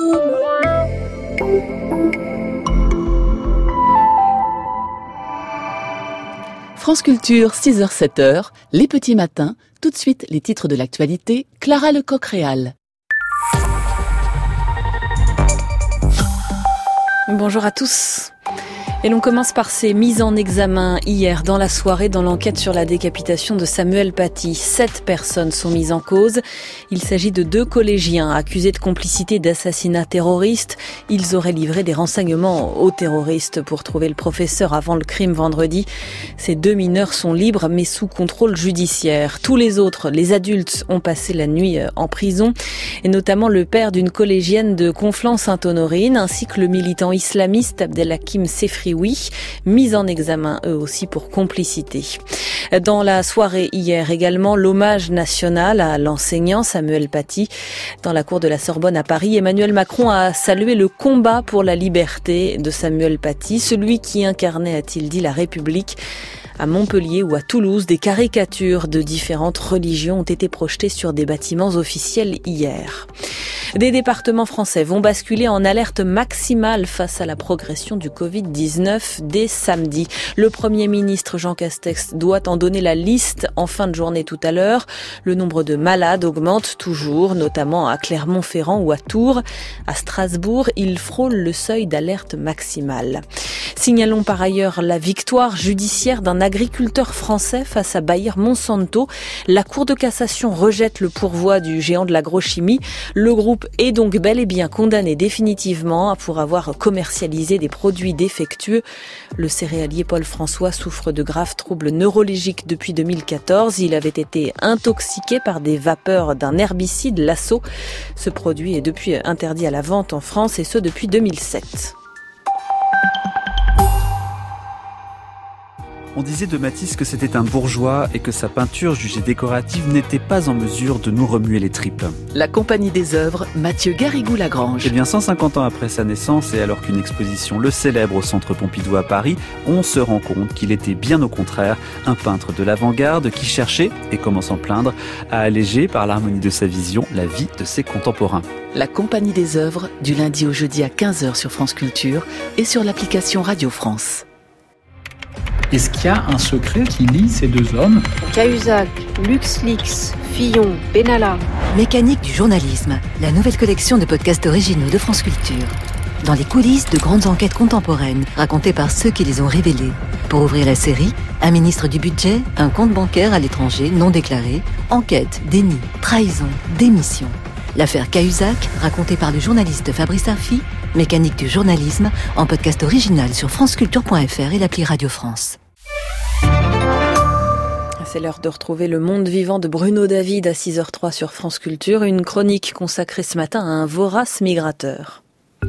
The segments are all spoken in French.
France Culture, 6h-7h, les petits matins, tout de suite les titres de l'actualité, Clara Lecoq-Réal. Bonjour à tous. Et l'on commence par ces mises en examen hier dans la soirée dans l'enquête sur la décapitation de Samuel Paty. 7 personnes sont mises en cause. Il s'agit de 2 collégiens accusés de complicité d'assassinat terroriste. Ils auraient livré des renseignements aux terroristes pour trouver le professeur avant le crime vendredi. Ces 2 mineurs sont libres mais sous contrôle judiciaire. Tous les autres, les adultes, ont passé la nuit en prison. Et notamment le père d'une collégienne de Conflans-Sainte-Honorine ainsi que le militant islamiste Abdelhakim Sefrioui, mis en examen eux aussi pour complicité. Dans la soirée hier également, l'hommage national à l'enseignant Samuel Paty. Dans la cour de la Sorbonne à Paris, Emmanuel Macron a salué le combat pour la liberté de Samuel Paty, celui qui incarnait, a-t-il dit, la République. À Montpellier ou à Toulouse, des caricatures de différentes religions ont été projetées sur des bâtiments officiels hier. Des départements français vont basculer en alerte maximale face à la progression du Covid-19 dès samedi. Le Premier ministre Jean Castex doit en donner la liste en fin de journée tout à l'heure. Le nombre de malades augmente toujours, notamment à Clermont-Ferrand ou à Tours. À Strasbourg, il frôle le seuil d'alerte maximale. Signalons par ailleurs la victoire judiciaire d'un agriculteur français face à Bayer Monsanto. La Cour de cassation rejette le pourvoi du géant de l'agrochimie. Le groupe est donc bel et bien condamné définitivement pour avoir commercialisé des produits défectueux. Le céréalier Paul François souffre de graves troubles neurologiques depuis 2014. Il avait été intoxiqué par des vapeurs d'un herbicide, l'Asso. Ce produit est depuis interdit à la vente en France et ce depuis 2007. On disait de Matisse que c'était un bourgeois et que sa peinture jugée décorative n'était pas en mesure de nous remuer les tripes. La compagnie des œuvres, Mathieu Garrigou-Lagrange. Eh bien, 150 ans après sa naissance et alors qu'une exposition le célèbre au Centre Pompidou à Paris, on se rend compte qu'il était bien au contraire un peintre de l'avant-garde qui cherchait, et comment s'en plaindre, à alléger par l'harmonie de sa vision la vie de ses contemporains. La compagnie des œuvres, du lundi au jeudi à 15h sur France Culture et sur l'application Radio France. Est-ce qu'il y a un secret qui lie ces 2 hommes ? Cahuzac, LuxLeaks, Fillon, Benalla. Mécanique du journalisme, la nouvelle collection de podcasts originaux de France Culture. Dans les coulisses de grandes enquêtes contemporaines, racontées par ceux qui les ont révélées. Pour ouvrir la série, un ministre du budget, un compte bancaire à l'étranger non déclaré, enquête, déni, trahison, démission. L'affaire Cahuzac, racontée par le journaliste Fabrice Arfi, Mécanique du journalisme, en podcast original sur franceculture.fr et l'appli Radio France. C'est l'heure de retrouver le monde vivant de Bruno David à 6h03 sur France Culture, une chronique consacrée ce matin à un vorace migrateur.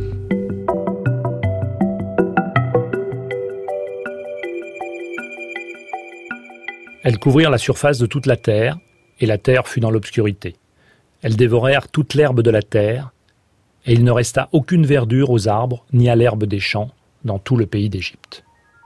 Elles couvrirent la surface de toute la terre, et la terre fut dans l'obscurité. Elles dévorèrent toute l'herbe de la terre, et il ne resta aucune verdure aux arbres ni à l'herbe des champs dans tout le pays d'Égypte.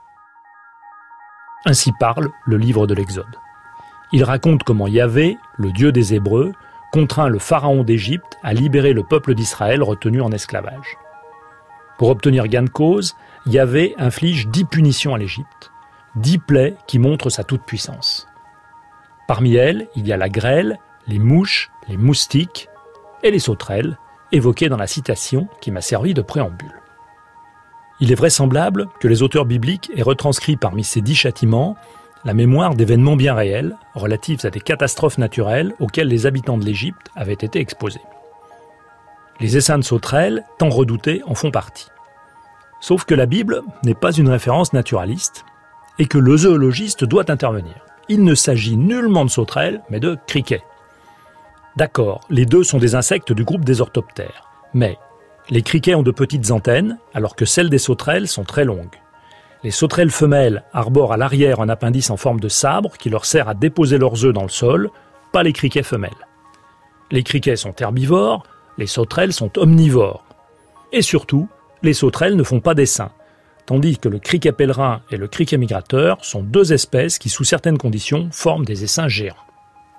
Ainsi parle le livre de l'Exode. Il raconte comment Yahvé, le Dieu des Hébreux, contraint le pharaon d'Égypte à libérer le peuple d'Israël retenu en esclavage. Pour obtenir gain de cause, Yahvé inflige 10 punitions à l'Égypte, 10 plaies qui montrent sa toute-puissance. Parmi elles, il y a la grêle, les mouches, les moustiques et les sauterelles, évoquées dans la citation qui m'a servi de préambule. Il est vraisemblable que les auteurs bibliques aient retranscrit parmi ces 10 châtiments la mémoire d'événements bien réels, relatifs à des catastrophes naturelles auxquelles les habitants de l'Égypte avaient été exposés. Les essaims de sauterelles, tant redoutés, en font partie. Sauf que la Bible n'est pas une référence naturaliste et que le zoologiste doit intervenir. Il ne s'agit nullement de sauterelles, mais de criquets. D'accord, les 2 sont des insectes du groupe des orthoptères, mais les criquets ont de petites antennes, alors que celles des sauterelles sont très longues. Les sauterelles femelles arborent à l'arrière un appendice en forme de sabre qui leur sert à déposer leurs œufs dans le sol, pas les criquets femelles. Les criquets sont herbivores, les sauterelles sont omnivores. Et surtout, les sauterelles ne font pas d'essaims, tandis que le criquet pèlerin et le criquet migrateur sont 2 espèces qui, sous certaines conditions, forment des essaims géants.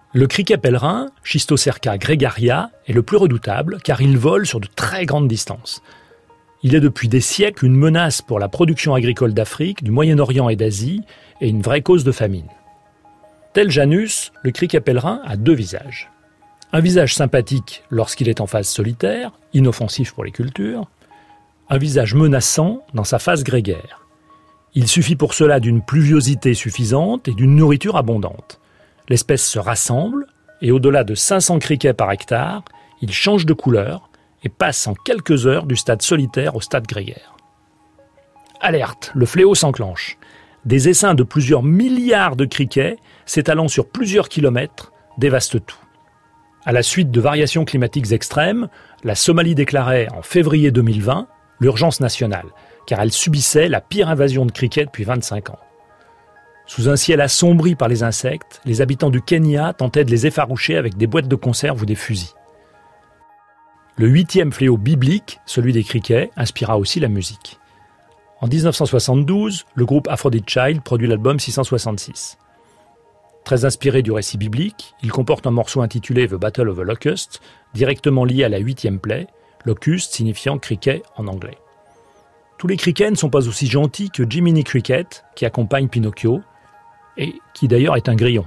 Le criquet pèlerin, Schistocerca gregaria, est le plus redoutable car il vole sur de très grandes distances. Il est depuis des siècles une menace pour la production agricole d'Afrique, du Moyen-Orient et d'Asie, et une vraie cause de famine. Tel Janus, le criquet pèlerin a 2 visages. Un visage sympathique lorsqu'il est en phase solitaire, inoffensif pour les cultures. Un visage menaçant dans sa phase grégaire. Il suffit pour cela d'une pluviosité suffisante et d'une nourriture abondante. L'espèce se rassemble et au-delà de 500 criquets par hectare, il change de couleur et passe en quelques heures du stade solitaire au stade grégaire. Alerte, le fléau s'enclenche. Des essaims de plusieurs milliards de criquets s'étalant sur plusieurs kilomètres dévastent tout. À la suite de variations climatiques extrêmes, la Somalie déclarait en février 2020 l'urgence nationale, car elle subissait la pire invasion de criquets depuis 25 ans. Sous un ciel assombri par les insectes, les habitants du Kenya tentaient de les effaroucher avec des boîtes de conserve ou des fusils. Le 8e fléau biblique, celui des criquets, inspira aussi la musique. En 1972, le groupe Aphrodite Child produit l'album 666. Très inspiré du récit biblique, il comporte un morceau intitulé The Battle of the Locust, directement lié à la 8e plaie, locust signifiant criquet en anglais. Tous les criquets ne sont pas aussi gentils que Jiminy Cricket, qui accompagne Pinocchio, et qui d'ailleurs est un grillon.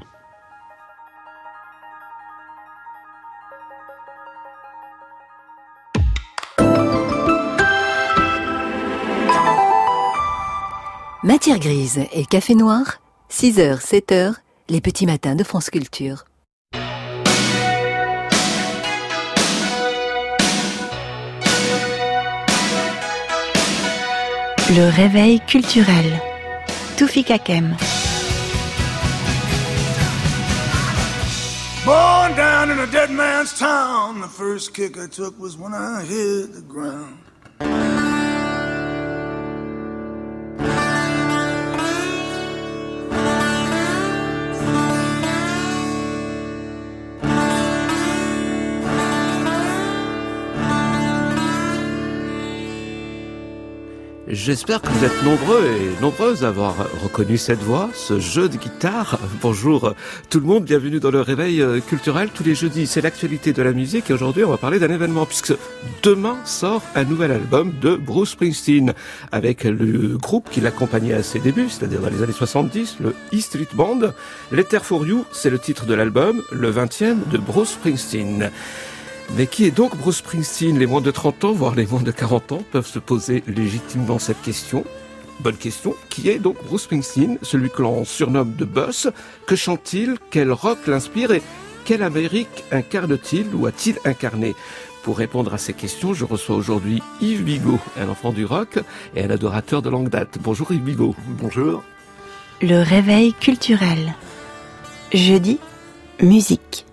Matière grise et café noir, 6h, 7h, les petits matins de France Culture. Le réveil culturel. Toufik Hakem. Born down in a dead man's town, the first kick I took was when I hit the ground. J'espère que vous êtes nombreux et nombreuses à avoir reconnu cette voix, ce jeu de guitare. Bonjour tout le monde, bienvenue dans le réveil culturel. Tous les jeudis, c'est l'actualité de la musique et aujourd'hui on va parler d'un événement puisque demain sort un nouvel album de Bruce Springsteen avec le groupe qui l'accompagnait à ses débuts, c'est-à-dire dans les années 70, le E Street Band. Letter for You, c'est le titre de l'album, le 20e de Bruce Springsteen. Mais qui est donc Bruce Springsteen ? Les moins de 30 ans, voire les moins de 40 ans, peuvent se poser légitimement cette question. Bonne question. Qui est donc Bruce Springsteen, celui que l'on surnomme The Boss ? Que chante-t-il ? Quel rock l'inspire ? Et quelle Amérique incarne-t-il ou a-t-il incarné ? Pour répondre à ces questions, je reçois aujourd'hui Yves Bigot, un enfant du rock et un adorateur de longue date. Bonjour Yves Bigot. Bonjour. Le réveil culturel. Jeudi, musique.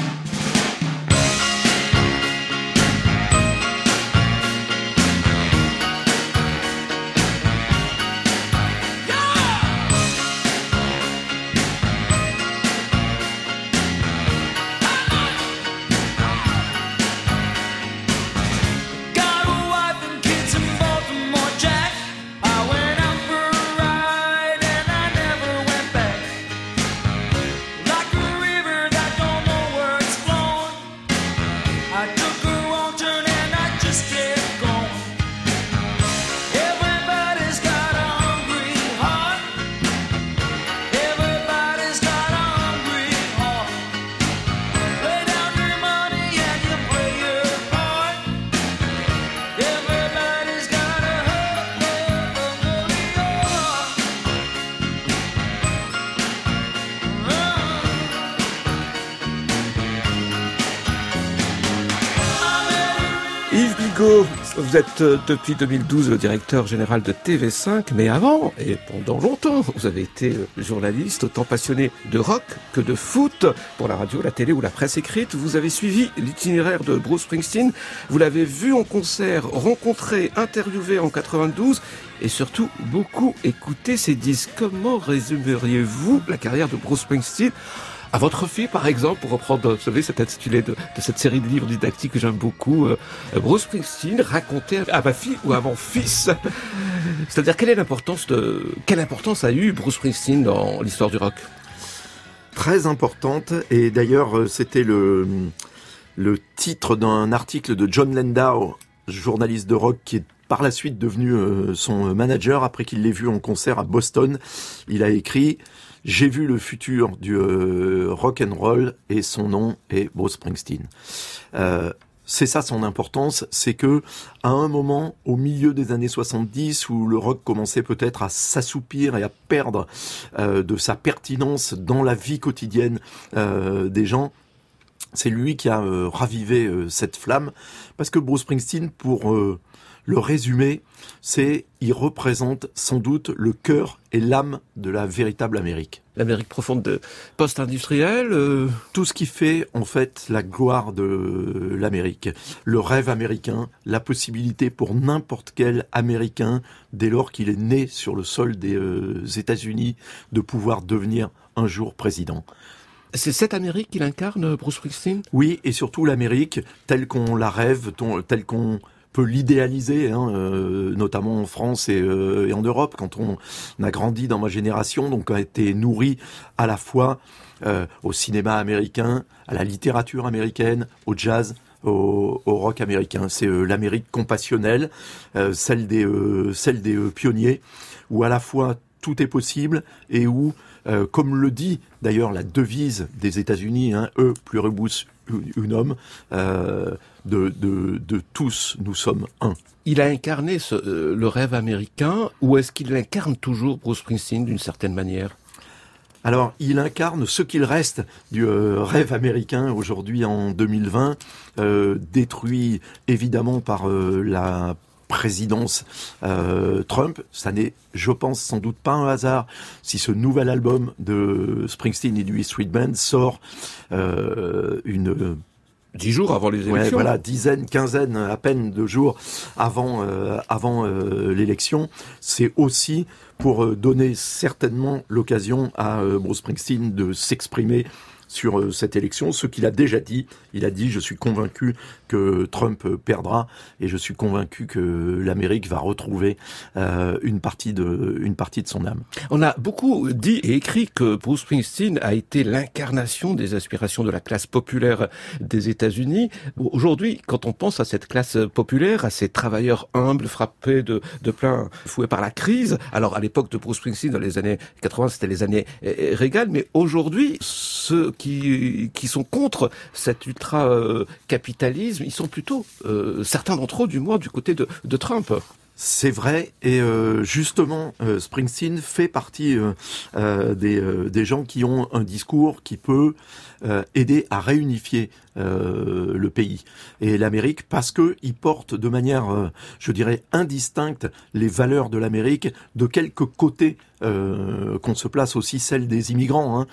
Vous êtes depuis 2012 le directeur général de TV5, mais avant, et pendant longtemps, vous avez été journaliste, autant passionné de rock que de foot, pour la radio, la télé ou la presse écrite. Vous avez suivi l'itinéraire de Bruce Springsteen, vous l'avez vu en concert, rencontré, interviewé en 92, et surtout beaucoup écouté ses disques. Comment résumeriez-vous la carrière de Bruce Springsteen ? À votre fille, par exemple, pour reprendre, vous savez, cet intitulé de cette série de livres didactiques que j'aime beaucoup, Bruce Springsteen racontait à ma fille ou à mon fils. C'est-à-dire, quelle importance a eu Bruce Springsteen dans l'histoire du rock ? très importante, et d'ailleurs c'était le titre d'un article de John Landau, journaliste de rock qui est par la suite devenu son manager après qu'il l'ait vu en concert à Boston. Il a écrit « J'ai vu le futur du rock and roll et son nom est Bruce Springsteen ». C'est ça son importance, c'est que à un moment, au milieu des années 70, où le rock commençait peut-être à s'assoupir et à perdre de sa pertinence dans la vie quotidienne des gens, c'est lui qui a ravivé cette flamme, parce que Bruce Springsteen, pour le résumé, il représente sans doute le cœur et l'âme de la véritable Amérique. L'Amérique profonde post-industrielle Tout ce qui fait en fait la gloire de l'Amérique. Le rêve américain, la possibilité pour n'importe quel Américain, dès lors qu'il est né sur le sol des États-Unis, de pouvoir devenir un jour président. C'est cette Amérique qu'il incarne, Bruce Springsteen ? Oui, et surtout l'Amérique telle qu'on la rêve, telle qu'on peut l'idéaliser, notamment en France et en Europe, quand on a grandi dans ma génération, donc a été nourri à la fois au cinéma américain, à la littérature américaine, au jazz, au rock américain. C'est l'Amérique compassionnelle, celle des pionniers, où à la fois tout est possible et où, comme le dit d'ailleurs la devise des États-Unis, E pluribus unum, de tous nous sommes un. Il a incarné le rêve américain, ou est-ce qu'il incarne toujours Bruce Springsteen d'une certaine manière ? Alors, il incarne ce qu'il reste du rêve américain aujourd'hui en 2020, détruit évidemment par la présidence Trump. Ça n'est, je pense, sans doute pas un hasard si ce nouvel album de Springsteen et du E Street Band sort 10 jours avant les élections. Ouais, voilà, quinzaine à peine de jours avant l'élection. C'est aussi pour donner certainement l'occasion à Bruce Springsteen de s'exprimer sur cette élection, ce qu'il a déjà dit. Il a dit « Je suis convaincu que Trump perdra et je suis convaincu que l'Amérique va retrouver une partie de son âme. » On a beaucoup dit et écrit que Bruce Springsteen a été l'incarnation des aspirations de la classe populaire des États-Unis. Aujourd'hui, quand on pense à cette classe populaire, à ces travailleurs humbles frappés de plein fouet par la crise, alors à l'époque de Bruce Springsteen, dans les années 80, c'était les années Reagan, mais aujourd'hui, ceux qui sont contre cet ultra-capitalisme, ils sont plutôt, certains d'entre eux du moins, du côté de Trump. C'est vrai, et justement, Springsteen fait partie des gens qui ont un discours qui peut aider à réunifier le pays et l'Amérique, parce que il porte de manière, je dirais, indistincte les valeurs de l'Amérique, de quelque côté qu'on se place aussi celle des immigrants,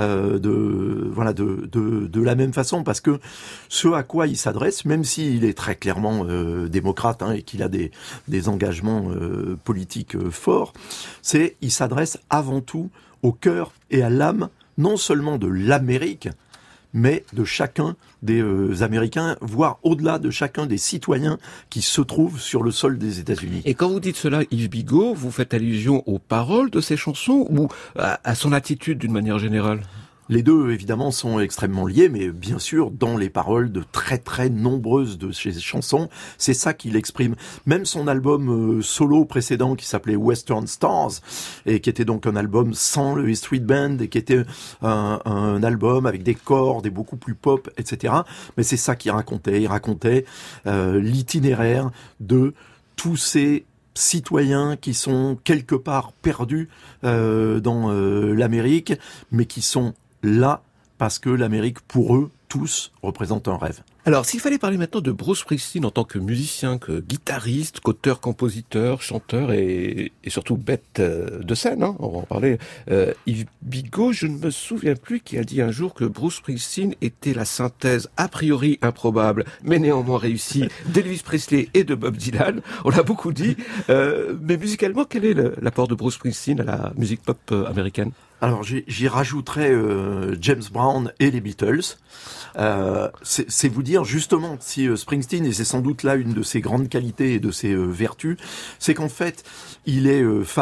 de la même façon, parce que ce à quoi il s'adresse, même s'il est très clairement démocrate et qu'il a des engagements politiques forts, il s'adresse avant tout au cœur et à l'âme, non seulement de l'Amérique, mais de chacun des Américains, voire au-delà de chacun des citoyens qui se trouvent sur le sol des États-Unis. Et quand vous dites cela, Yves Bigot, vous faites allusion aux paroles de ces chansons ou à son attitude d'une manière générale ? Les deux, évidemment, sont extrêmement liés, mais bien sûr, dans les paroles de très très nombreuses de ses chansons, c'est ça qu'il exprime. Même son album solo précédent, qui s'appelait Western Stars, et qui était donc un album sans le E Street Band, et qui était un album avec des cordes et beaucoup plus pop, etc. Mais c'est ça qu'il racontait. Il racontait l'itinéraire de tous ces citoyens qui sont quelque part perdus dans l'Amérique, mais qui sont là parce que l'Amérique, pour eux, tous, représente un rêve. Alors, s'il fallait parler maintenant de Bruce Springsteen en tant que musicien, que guitariste, qu'auteur, compositeur, chanteur et surtout bête de scène, on va en parler. Yves Bigot, je ne me souviens plus qui a dit un jour que Bruce Springsteen était la synthèse a priori improbable, mais néanmoins réussie, d'Elvis Presley et de Bob Dylan. On l'a beaucoup dit. Mais musicalement, quel est l'apport de Bruce Springsteen à la musique pop américaine ? Alors j'y rajouterais James Brown et les Beatles. C'est vous dire justement si Springsteen, et c'est sans doute là une de ses grandes qualités et de ses vertus, c'est qu'en fait il est fan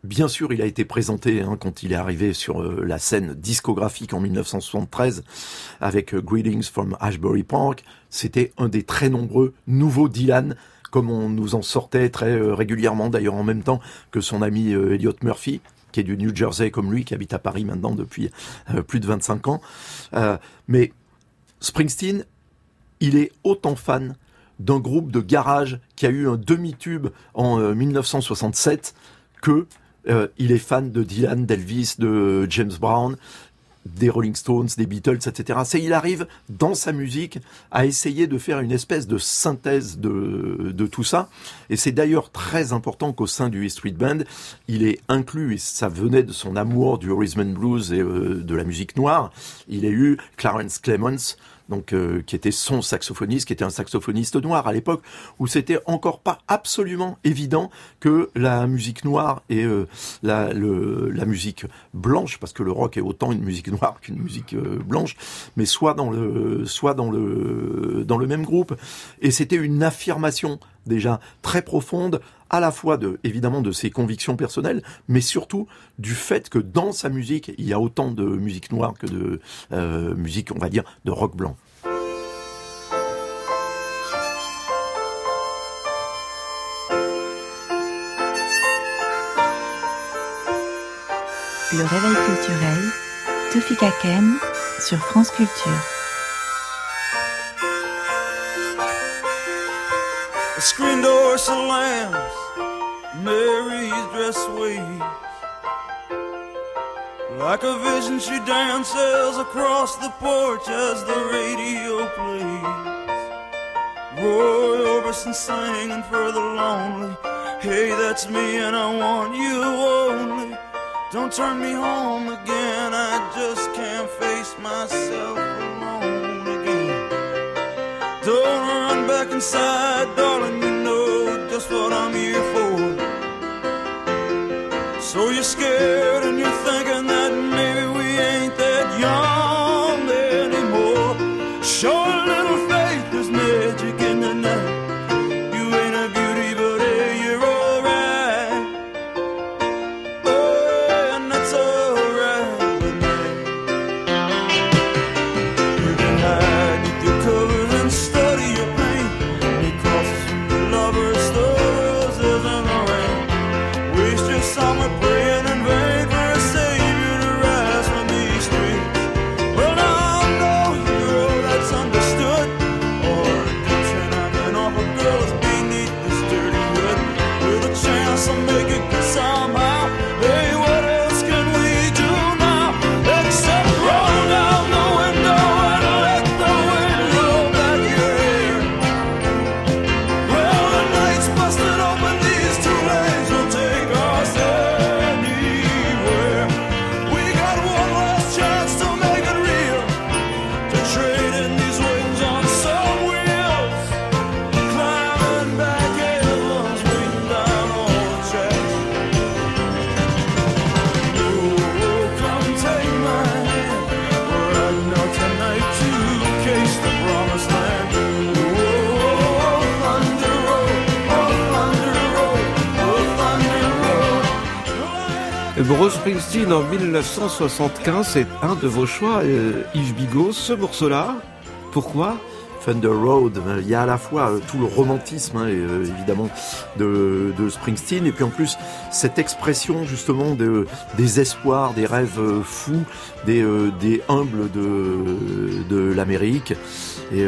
Bien sûr, il a été présenté quand il est arrivé sur la scène discographique en 1973 avec Greetings from Ashbury Park. C'était un des très nombreux nouveaux Dylan, comme on nous en sortait très régulièrement, d'ailleurs en même temps que son ami Elliot Murphy, qui est du New Jersey comme lui, qui habite à Paris maintenant depuis plus de 25 ans. Mais Springsteen, il est autant fan d'un groupe de garage qui a eu un demi-tube en 1967 que il est fan de Dylan, d'Elvis, de James Brown, des Rolling Stones, des Beatles, etc. Il arrive dans sa musique à essayer de faire une espèce de synthèse de tout ça. Et c'est d'ailleurs très important qu'au sein du E Street Band, il est inclus, et ça venait de son amour du rhythm and blues et de la musique noire, il a eu Clarence Clemons, donc qui était son saxophoniste, qui était un saxophoniste noir à l'époque, où c'était encore pas absolument évident que la musique noire et la musique blanche, parce que le rock est autant une musique noire qu'une musique blanche, mais soit dans le même groupe. Et c'était une affirmation déjà très profonde, à la fois évidemment de ses convictions personnelles, mais surtout du fait que dans sa musique, il y a autant de musique noire que de musique, on va dire, de rock blanc. Le réveil culturel, Tofik Hakem sur France Culture. The screen door slams, Mary's dress waves. Like a vision she dances across the porch as the radio plays. Roy Orbison singing for the lonely. Hey, that's me and I want you only. Don't turn me home again, I just can't face myself alone again. Don't run back inside, darling, you know just what I'm here for. So you're scared and you're thinking that maybe we ain't that young anymore. Show a little faith, there's magic in the night. You ain't a beauty, but hey, you're alright. Oh, and that's alright with me. You can hide with your covers and study your pain. Because your lovers, the roses and the rain. Waste your summer praying in vain for a savior to rise from these streets. Well, now I know you're all that's understood. Or addiction hanging off a girl is beneath this dirty hood. With a chance to make it good somehow. Hey, what else can we do now? Except roll down the window and let the wind roll back your hair. Well, the night's busted open, these two lanes will take us anywhere. We got one last chance to make it real, to trade in these wings on some wheels, climbing back hills, waiting down all the tracks. Oh, come take my hand, we're riding out tonight to case the promised land. Oh, Thunder Road, oh, Thunder Road, oh, Thunder Road. Bruce Springsteen en 1975, c'est un de vos choix, Yves Bigot, ce morceau-là. Pourquoi ? Thunder Road, il y a à la fois tout le romantisme évidemment de Springsteen, et puis en plus cette expression justement des espoirs, des rêves fous, des humbles de l'Amérique, et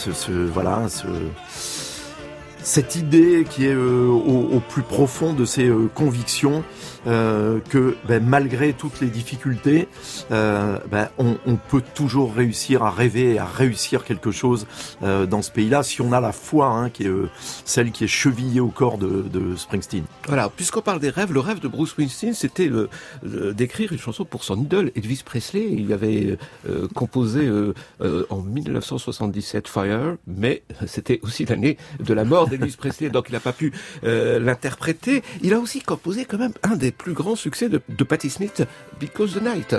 cette idée qui est au plus profond de ses convictions, que malgré toutes les difficultés, on peut toujours réussir à rêver et à réussir quelque chose dans ce pays-là, si on a la foi qui est celle qui est chevillée au corps de Springsteen. Voilà, puisqu'on parle des rêves, le rêve de Bruce Springsteen, c'était d'écrire une chanson pour son idole, Elvis Presley. Il avait composé en 1977 Fire, mais c'était aussi l'année de la mort d'Elvis Presley, donc il n'a pas pu l'interpréter. Il a aussi composé quand même un des plus grands succès de Patti Smith, Because the Night.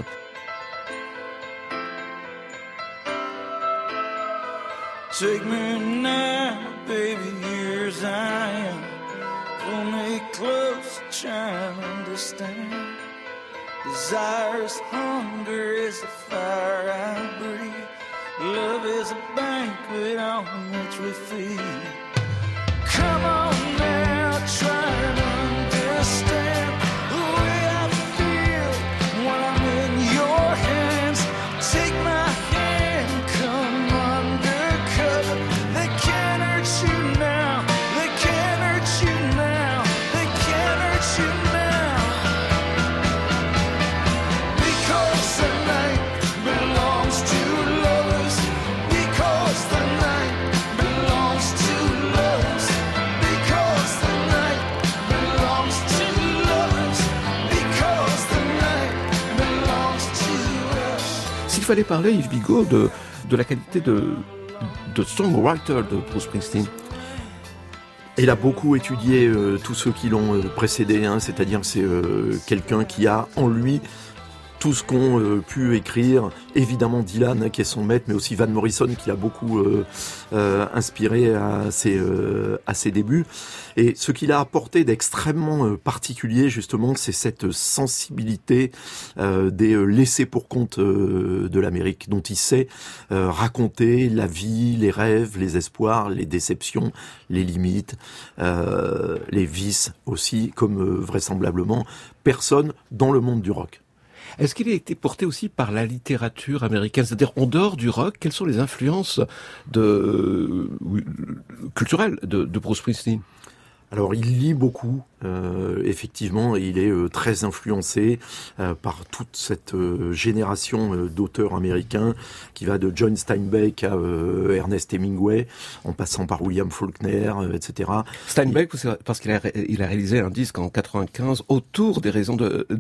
Take me now, baby, here as I am. Don't me close, trying to understand. Desire's hunger is the fire I breathe. Love is a banquet on which we feed. Come on now, try and understand the way I feel when I'm in your hands. Take my hand, come undercover. They can't hurt you now, they can't hurt you now, they can't hurt you now. Because the night belongs to lovers. Because the night belongs to lovers. Because the night belongs to lovers. Because the night belongs to us. S'il fallait parler, Yves Bigot, de la qualité de songwriter de Bruce Springsteen. Il a beaucoup étudié tous ceux qui l'ont précédé, hein, c'est-à-dire que c'est quelqu'un qui a en lui tout ce qu'ont pu écrire, évidemment Dylan, hein, qui est son maître, mais aussi Van Morrison, qui l'a beaucoup inspiré à ses débuts. Et ce qu'il a apporté d'extrêmement particulier, justement, c'est cette sensibilité des laissés pour compte de l'Amérique, dont il sait raconter la vie, les rêves, les espoirs, les déceptions, les limites, les vices aussi, comme vraisemblablement personne dans le monde du rock. Est-ce qu'il a été porté aussi par la littérature américaine? C'est-à-dire, en dehors du rock, quelles sont les influences culturelles de Bruce Springsteen? Alors, il lit beaucoup, effectivement, et il est très influencé par toute cette génération d'auteurs américains qui va de John Steinbeck à Ernest Hemingway, en passant par William Faulkner, etc. Steinbeck, parce qu'il a réalisé un disque en 95 autour des raisons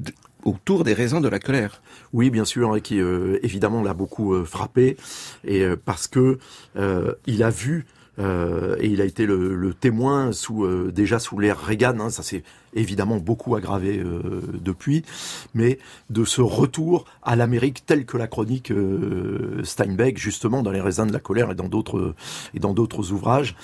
de la colère. Oui, bien sûr, et qui évidemment l'a beaucoup frappé, et parce que il a vu et il a été le témoin déjà sous l'ère Reagan, hein, ça s'est évidemment beaucoup aggravé depuis, mais de ce retour à l'Amérique telle que la chronique Steinbeck, justement dans Les raisins de la colère et dans d'autres ouvrages,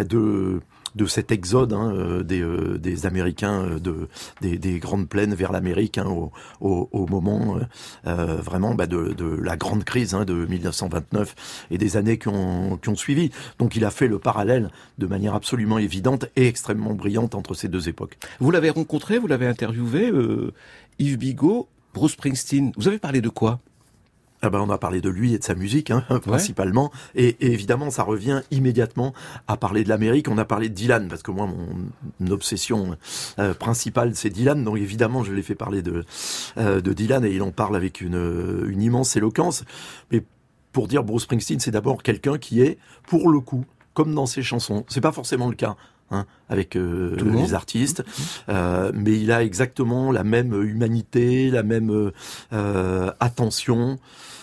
de cet exode, hein, des Américains des grandes plaines vers l'Amérique, hein, au moment vraiment de la grande crise, hein, de 1929 et des années qui ont suivi. Donc il a fait le parallèle de manière absolument évidente et extrêmement brillante entre ces deux époques. Vous l'avez rencontré, vous l'avez interviewé, Yves Bigot, Bruce Springsteen. Vous avez parlé de quoi? On a parlé de lui et de sa musique, hein, principalement. Ouais. Et évidemment, ça revient immédiatement à parler de l'Amérique. On a parlé de Dylan, parce que moi, mon obsession principale, c'est Dylan. Donc évidemment, je l'ai fait parler de Dylan, et il en parle avec une immense éloquence. Mais pour dire Bruce Springsteen, c'est d'abord quelqu'un qui est, pour le coup, comme dans ses chansons, c'est pas forcément le cas, hein, avec les artistes, mais il a exactement la même humanité, la même attention,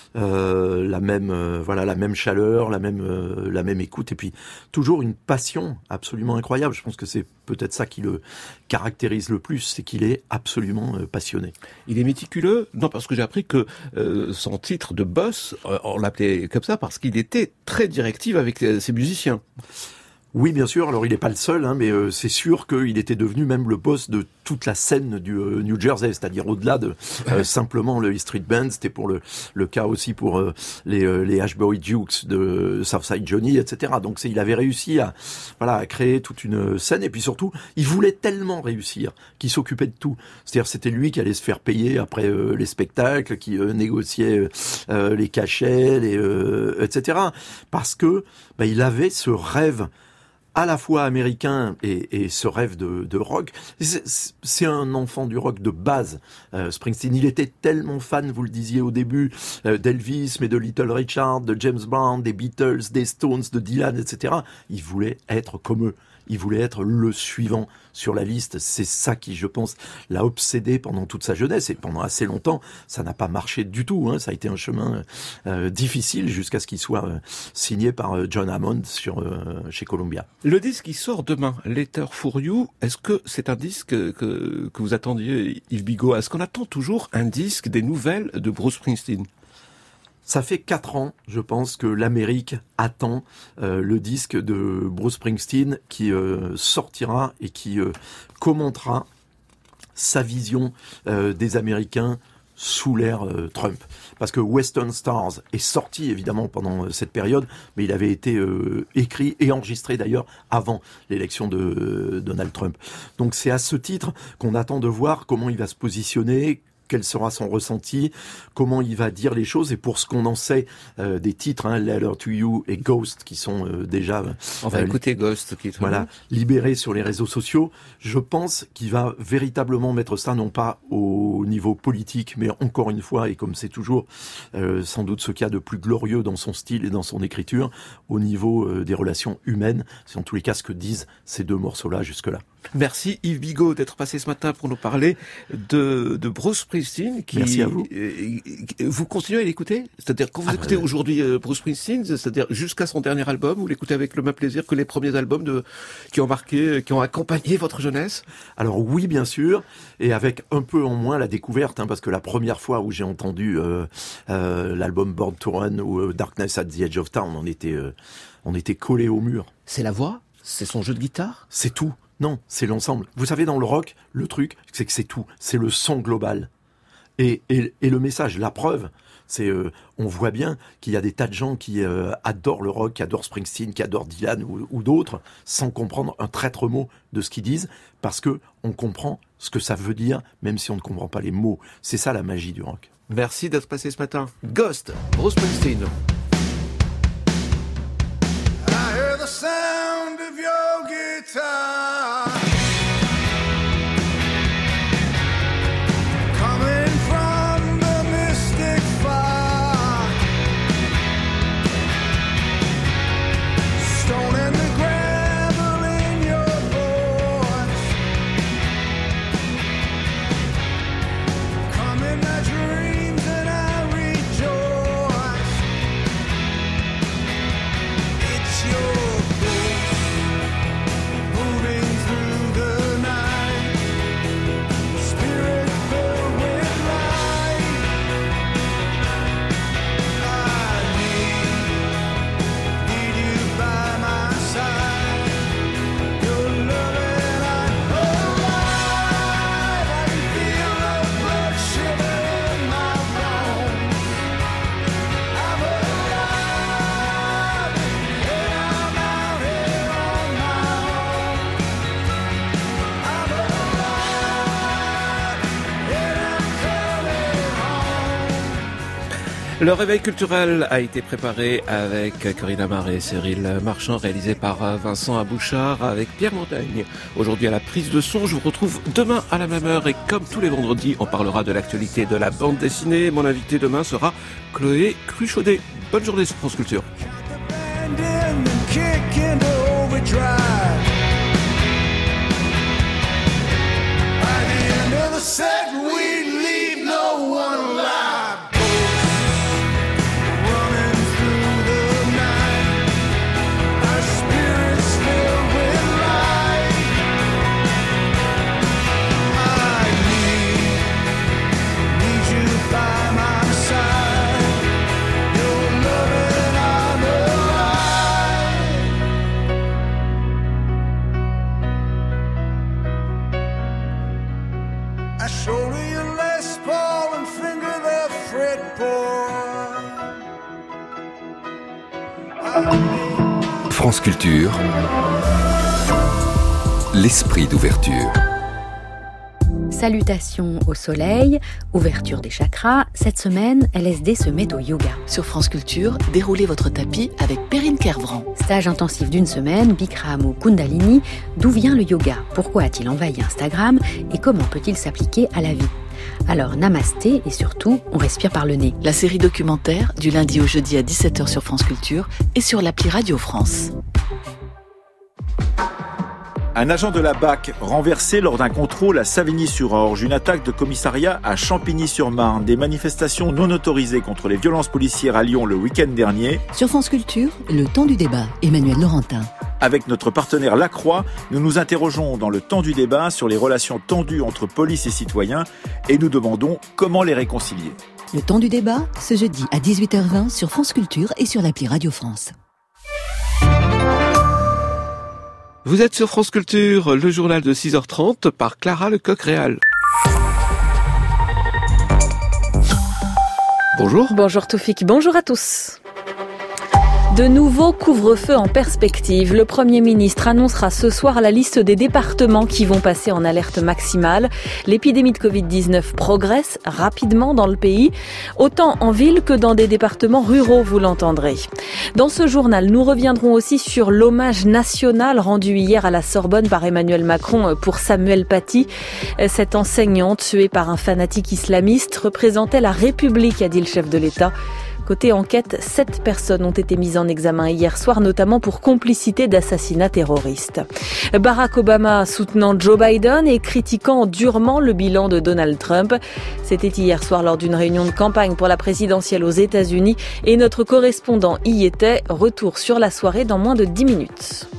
la même chaleur, la même écoute, et puis toujours une passion absolument incroyable. Je pense que c'est peut-être ça qui le caractérise le plus, c'est qu'il est absolument passionné. Il est méticuleux? Non, parce que j'ai appris que son titre de boss, on l'appelait comme ça parce qu'il était très directif avec ses musiciens. Oui, bien sûr. Alors, il n'est pas le seul, hein, mais c'est sûr qu'il était devenu même le boss de toute la scène du New Jersey, c'est-à-dire au-delà de simplement le E Street Band. C'était pour le cas aussi pour les Ashbury Dukes de Southside Johnny, etc. Donc, il avait réussi à créer toute une scène, et puis surtout, il voulait tellement réussir qu'il s'occupait de tout. C'est-à-dire, c'était lui qui allait se faire payer après les spectacles, qui négociait les cachets, etc. Parce que il avait ce rêve à la fois américain et ce rêve de rock. C'est un enfant du rock de base, Springsteen. Il était tellement fan, vous le disiez au début, d'Elvis, mais de Little Richard, de James Brown, des Beatles, des Stones, de Dylan, etc. Il voulait être comme eux. Il voulait être le suivant sur la liste. C'est ça qui, je pense, l'a obsédé pendant toute sa jeunesse, et pendant assez longtemps, ça n'a pas marché du tout, hein. Ça a été un chemin difficile jusqu'à ce qu'il soit signé par John Hammond chez Columbia. Le disque qui sort demain, Letter for You, est-ce que c'est un disque que vous attendiez, Yves Bigot? Est-ce qu'on attend toujours un disque, des nouvelles de Bruce Springsteen? Ça fait 4 ans, je pense, que l'Amérique attend le disque de Bruce Springsteen qui sortira et qui commentera sa vision des Américains sous l'ère Trump. Parce que Western Stars est sorti évidemment pendant cette période, mais il avait été écrit et enregistré d'ailleurs avant l'élection de Donald Trump. Donc c'est à ce titre qu'on attend de voir comment il va se positionner, quel sera son ressenti, comment il va dire les choses, et pour ce qu'on en sait des titres, Letter to You et Ghost, qui sont déjà on va écouter Ghost, qui est libérés sur les réseaux sociaux. Je pense qu'il va véritablement mettre ça non pas au niveau politique, mais encore une fois, et comme c'est toujours sans doute ce qu'il y a de plus glorieux dans son style et dans son écriture, au niveau des relations humaines, c'est en tous les cas ce que disent ces 2 morceaux-là jusque-là. Merci Yves Bigot d'être passé ce matin pour nous parler de Bruce Springsteen. Merci à vous. Vous continuez à l'écouter ? C'est-à-dire quand vous écoutez aujourd'hui Bruce Springsteen, c'est-à-dire jusqu'à son dernier album, vous l'écoutez avec le même plaisir que les premiers albums qui ont accompagné votre jeunesse ? Alors oui, bien sûr, et avec un peu en moins la découverte, parce que la première fois où j'ai entendu l'album Born to Run ou Darkness at the Edge of Town, on était collés au mur. C'est la voix ? C'est son jeu de guitare ? C'est tout. Non, c'est l'ensemble. Vous savez, dans le rock, le truc, c'est que c'est tout. C'est le son global. Et le message, la preuve, c'est on voit bien qu'il y a des tas de gens qui adorent le rock, qui adorent Springsteen, qui adorent Dylan ou d'autres, sans comprendre un traître mot de ce qu'ils disent, parce que on comprend ce que ça veut dire, même si on ne comprend pas les mots. C'est ça la magie du rock. Merci d'être passé ce matin. Ghost, Bruce Springsteen. I hear the sound of your guitar coming from the mystic far, stone and the gravel in your voice, come in my dreams and I rejoice. It's your moving through the night, spirit filled with light. I need you by my side. Your love and I'm alive. I can feel the blood shiver in my bones. I'm alive, and I'm out here on my own. I'm alive, and I'm coming home. Le réveil culturel a été préparé avec Corinne Amar et Cyril Marchand, réalisé par Vincent Abouchard avec Pierre Montagne. Aujourd'hui à la prise de son, je vous retrouve demain à la même heure et comme tous les vendredis, on parlera de l'actualité de la bande dessinée. Mon invité demain sera Chloé Cruchaudet. Bonne journée sur France Culture. And then kick into overdrive. By the end of the set, we leave no one alive. Running through the night, our spirits filled with light. I need you by my side. Your love and I'm alive. I shoulder your Les Paul and finger the fretboard. France Culture, l'esprit d'ouverture. Salutations au soleil, ouverture des chakras. Cette semaine, LSD se met au yoga. Sur France Culture, déroulez votre tapis avec Perrine Kervran. Stage intensif d'une semaine, Bikram ou Kundalini. D'où vient le yoga ? Pourquoi a-t-il envahi Instagram ? Et comment peut-il s'appliquer à la vie ? Alors namasté et surtout, on respire par le nez. La série documentaire du lundi au jeudi à 17h sur France Culture et sur l'appli Radio France. Un agent de la BAC renversé lors d'un contrôle à Savigny-sur-Orge, une attaque de commissariat à Champigny-sur-Marne, des manifestations non autorisées contre les violences policières à Lyon le week-end dernier. Sur France Culture, le temps du débat, Emmanuel Laurentin. Avec notre partenaire Lacroix, nous nous interrogeons dans le temps du débat sur les relations tendues entre police et citoyens et nous demandons comment les réconcilier. Le temps du débat, ce jeudi à 18h20 sur France Culture et sur l'appli Radio France. Vous êtes sur France Culture, le journal de 6h30 par Clara Lecoq-Réal. Bonjour. Bonjour Toufik, bonjour à tous. De nouveaux couvre-feux en perspective. Le Premier ministre annoncera ce soir la liste des départements qui vont passer en alerte maximale. L'épidémie de Covid-19 progresse rapidement dans le pays, autant en ville que dans des départements ruraux, vous l'entendrez. Dans ce journal, nous reviendrons aussi sur l'hommage national rendu hier à la Sorbonne par Emmanuel Macron pour Samuel Paty. Cette enseignante, tuée par un fanatique islamiste, représentait la République, a dit le chef de l'État. Côté enquête, 7 personnes ont été mises en examen hier soir, notamment pour complicité d'assassinat terroriste. Barack Obama soutenant Joe Biden et critiquant durement le bilan de Donald Trump. C'était hier soir lors d'une réunion de campagne pour la présidentielle aux États-Unis et notre correspondant y était. Retour sur la soirée dans moins de 10 minutes.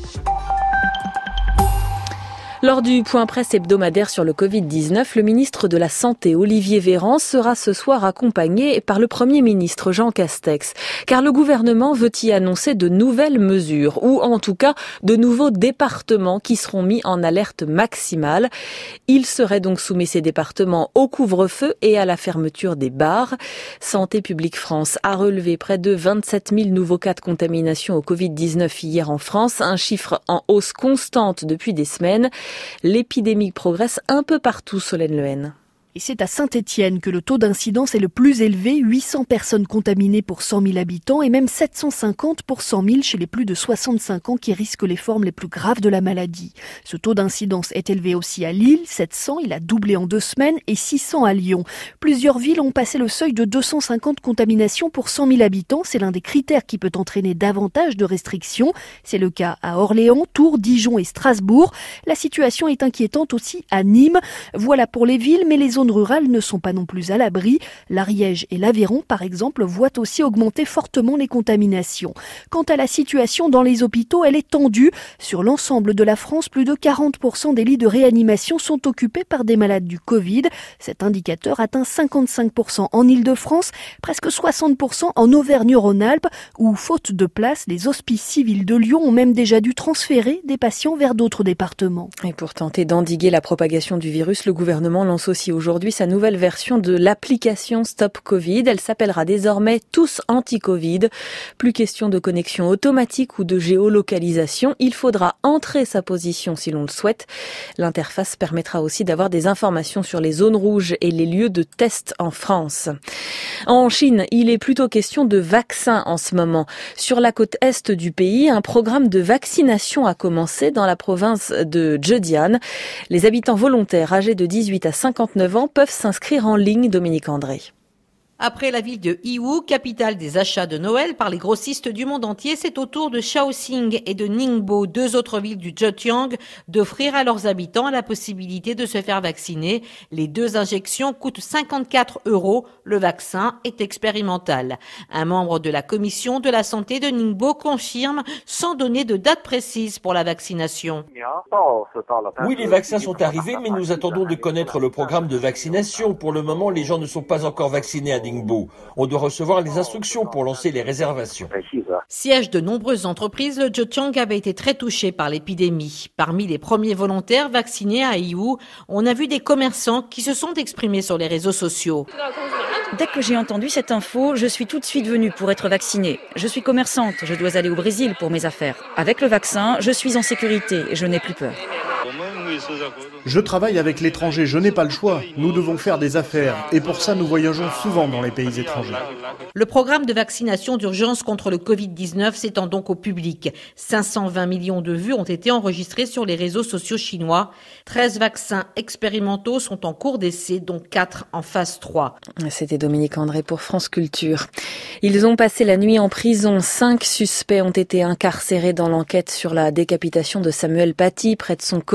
Lors du point presse hebdomadaire sur le Covid-19, le ministre de la Santé, Olivier Véran, sera ce soir accompagné par le Premier ministre Jean Castex. Car le gouvernement veut y annoncer de nouvelles mesures, ou en tout cas de nouveaux départements qui seront mis en alerte maximale. Il serait donc soumis ces départements au couvre-feu et à la fermeture des bars. Santé publique France a relevé près de 27 000 nouveaux cas de contamination au Covid-19 hier en France, un chiffre en hausse constante depuis des semaines. L'épidémie progresse un peu partout, Solène Lehen. Et c'est à Saint-Étienne que le taux d'incidence est le plus élevé, 800 personnes contaminées pour 100 000 habitants et même 750 pour 100 000 chez les plus de 65 ans qui risquent les formes les plus graves de la maladie. Ce taux d'incidence est élevé aussi à Lille, 700, il a doublé en 2 semaines, et 600 à Lyon. Plusieurs villes ont passé le seuil de 250 contaminations pour 100 000 habitants, c'est l'un des critères qui peut entraîner davantage de restrictions. C'est le cas à Orléans, Tours, Dijon et Strasbourg. La situation est inquiétante aussi à Nîmes. Voilà pour les villes, mais les zones rurales ne sont pas non plus à l'abri. L'Ariège et l'Aveyron, par exemple, voient aussi augmenter fortement les contaminations. Quant à la situation dans les hôpitaux, elle est tendue. Sur l'ensemble de la France, plus de 40% des lits de réanimation sont occupés par des malades du Covid. Cet indicateur atteint 55% en Île-de-France, presque 60% en Auvergne-Rhône-Alpes, où, faute de place, les hospices civils de Lyon ont même déjà dû transférer des patients vers d'autres départements. Et pour tenter d'endiguer la propagation du virus, le gouvernement lance aussi aujourd'hui sa nouvelle version de l'application Stop Covid. Elle s'appellera désormais Tous Anti-Covid. Plus question de connexion automatique ou de géolocalisation. Il faudra entrer sa position si l'on le souhaite. L'interface permettra aussi d'avoir des informations sur les zones rouges et les lieux de test en France. En Chine, il est plutôt question de vaccins en ce moment. Sur la côte est du pays, un programme de vaccination a commencé dans la province de Zhejiang. Les habitants volontaires âgés de 18 à 59 ans peuvent s'inscrire en ligne, Dominique André. Après la ville de Yiwu, capitale des achats de Noël par les grossistes du monde entier, c'est au tour de Shaoxing et de Ningbo, 2 autres villes du Zhejiang, d'offrir à leurs habitants la possibilité de se faire vacciner. Les 2 injections coûtent 54 €. Le vaccin est expérimental. Un membre de la commission de la santé de Ningbo confirme sans donner de date précise pour la vaccination. Oui, les vaccins sont arrivés, mais nous attendons de connaître le programme de vaccination. Pour le moment, les gens ne sont pas encore vaccinés à Ningbo. On doit recevoir les instructions pour lancer les réservations. Siège de nombreuses entreprises, le Zhejiang avait été très touché par l'épidémie. Parmi les premiers volontaires vaccinés à Yiwu, on a vu des commerçants qui se sont exprimés sur les réseaux sociaux. Dès que j'ai entendu cette info, je suis tout de suite venue pour être vaccinée. Je suis commerçante, je dois aller au Brésil pour mes affaires. Avec le vaccin, je suis en sécurité et je n'ai plus peur. Je travaille avec l'étranger, je n'ai pas le choix. Nous devons faire des affaires et pour ça nous voyageons souvent dans les pays étrangers. Le programme de vaccination d'urgence contre le Covid-19 s'étend donc au public. 520 millions de vues ont été enregistrées sur les réseaux sociaux chinois. 13 vaccins expérimentaux sont en cours d'essai, dont 4 en phase 3. C'était Dominique André pour France Culture. Ils ont passé la nuit en prison. 5 suspects ont été incarcérés dans l'enquête sur la décapitation de Samuel Paty près de son collège vendredi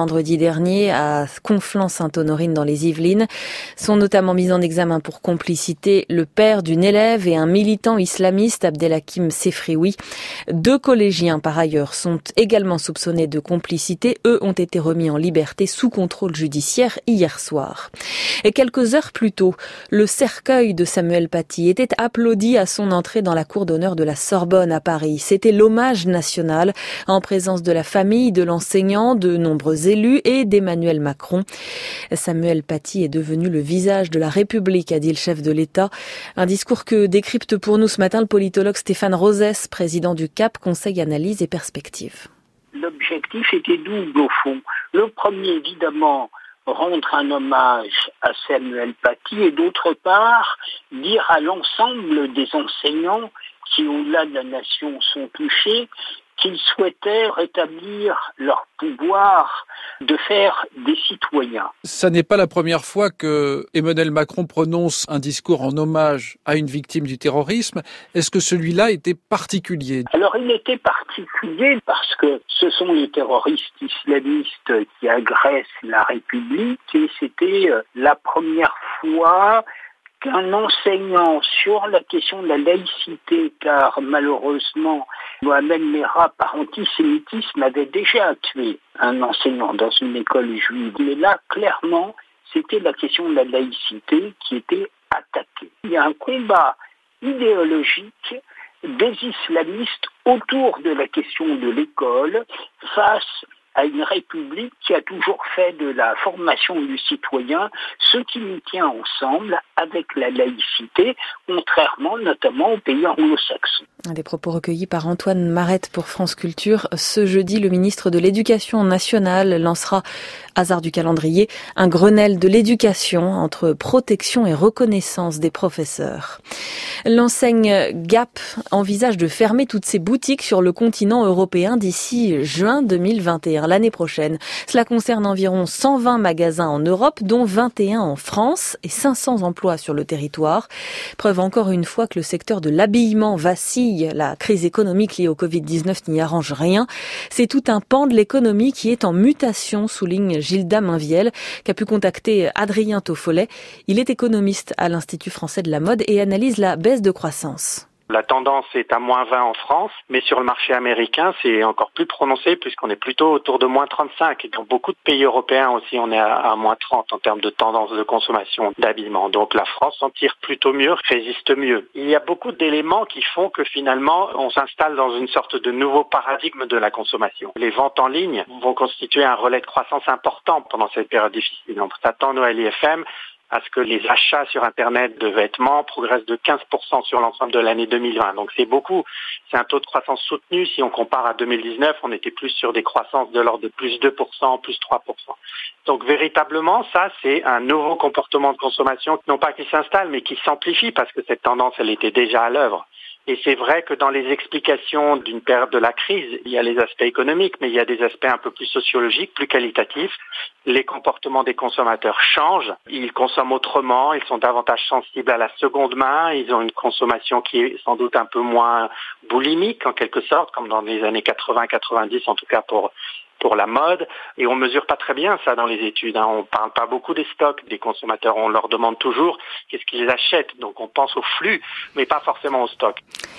vendredi dernier à Conflans-Sainte-Honorine dans les Yvelines. Sont notamment mis en examen pour complicité le père d'une élève et un militant islamiste, Abdelhakim Sefrioui. 2 collégiens, par ailleurs, sont également soupçonnés de complicité. Eux ont été remis en liberté sous contrôle judiciaire hier soir. Et quelques heures plus tôt, le cercueil de Samuel Paty était applaudi à son entrée dans la cour d'honneur de la Sorbonne à Paris. C'était l'hommage national en présence de la famille, de l'enseignant, de nombreux élus et d'Emmanuel Macron. Samuel Paty est devenu le visage de la République, a dit le chef de l'État. Un discours que décrypte pour nous ce matin le politologue Stéphane Rosès, président du CAP, Conseil Analyse et Perspective. L'objectif était double au fond. Le premier, évidemment, rendre un hommage à Samuel Paty et d'autre part, dire à l'ensemble des enseignants qui, au-delà de la nation, sont touchés, qu'ils souhaitaient rétablir leur pouvoir de faire des citoyens. Ça n'est pas la première fois que Emmanuel Macron prononce un discours en hommage à une victime du terrorisme. Est-ce que celui-là était particulier ? Alors il était particulier parce que ce sont les terroristes islamistes qui agressent la République et c'était la première fois qu'un enseignant sur la question de la laïcité, car malheureusement Mohamed Merah, par antisémitisme, avait déjà tué un enseignant dans une école juive. Mais là, clairement, c'était la question de la laïcité qui était attaquée. Il y a un combat idéologique des islamistes autour de la question de l'école face à une république qui a toujours fait de la formation du citoyen ce qui nous tient ensemble avec la laïcité, contrairement notamment aux pays anglo-saxons. Des propos recueillis par Antoine Marette pour France Culture. Ce jeudi, le ministre de l'Éducation nationale lancera, hasard du calendrier, un Grenelle de l'éducation entre protection et reconnaissance des professeurs. L'enseigne Gap envisage de fermer toutes ses boutiques sur le continent européen d'ici juin 2021. L'année prochaine. Cela concerne environ 120 magasins en Europe, dont 21 en France et 500 emplois sur le territoire. Preuve encore une fois que le secteur de l'habillement vacille. La crise économique liée au Covid-19 n'y arrange rien. C'est tout un pan de l'économie qui est en mutation, souligne Gilda Mainviel, qui a pu contacter Adrien Toffolet. Il est économiste à l'Institut français de la mode et analyse la baisse de croissance. La tendance est à moins 20 en France, mais sur le marché américain, c'est encore plus prononcé puisqu'on est plutôt autour de moins 35. Et dans beaucoup de pays européens aussi, on est à moins 30 en termes de tendance de consommation d'habillement. Donc la France s'en tire plutôt mieux, résiste mieux. Il y a beaucoup d'éléments qui font que finalement, on s'installe dans une sorte de nouveau paradigme de la consommation. Les ventes en ligne vont constituer un relais de croissance important pendant cette période difficile. On s'attend à l'IFM à ce que les achats sur Internet de vêtements progressent de 15% sur l'ensemble de l'année 2020. Donc c'est beaucoup. C'est un taux de croissance soutenu. Si on compare à 2019, on était plus sur des croissances de l'ordre de plus 2%, plus 3%. Donc véritablement, ça, c'est un nouveau comportement de consommation, non pas qui s'installe, mais qui s'amplifie parce que cette tendance, elle était déjà à l'œuvre. Et c'est vrai que dans les explications d'une période de la crise, il y a les aspects économiques, mais il y a des aspects un peu plus sociologiques, plus qualitatifs. Les comportements des consommateurs changent. Ils consomment autrement, ils sont davantage sensibles à la seconde main, ils ont une consommation qui est sans doute un peu moins boulimique, en quelque sorte, comme dans les années 80-90, en tout cas pour la mode, et on mesure pas très bien ça dans les études. On parle pas beaucoup des stocks des consommateurs, on leur demande toujours qu'est-ce qu'ils achètent. Donc on pense au flux, mais pas forcément au stock.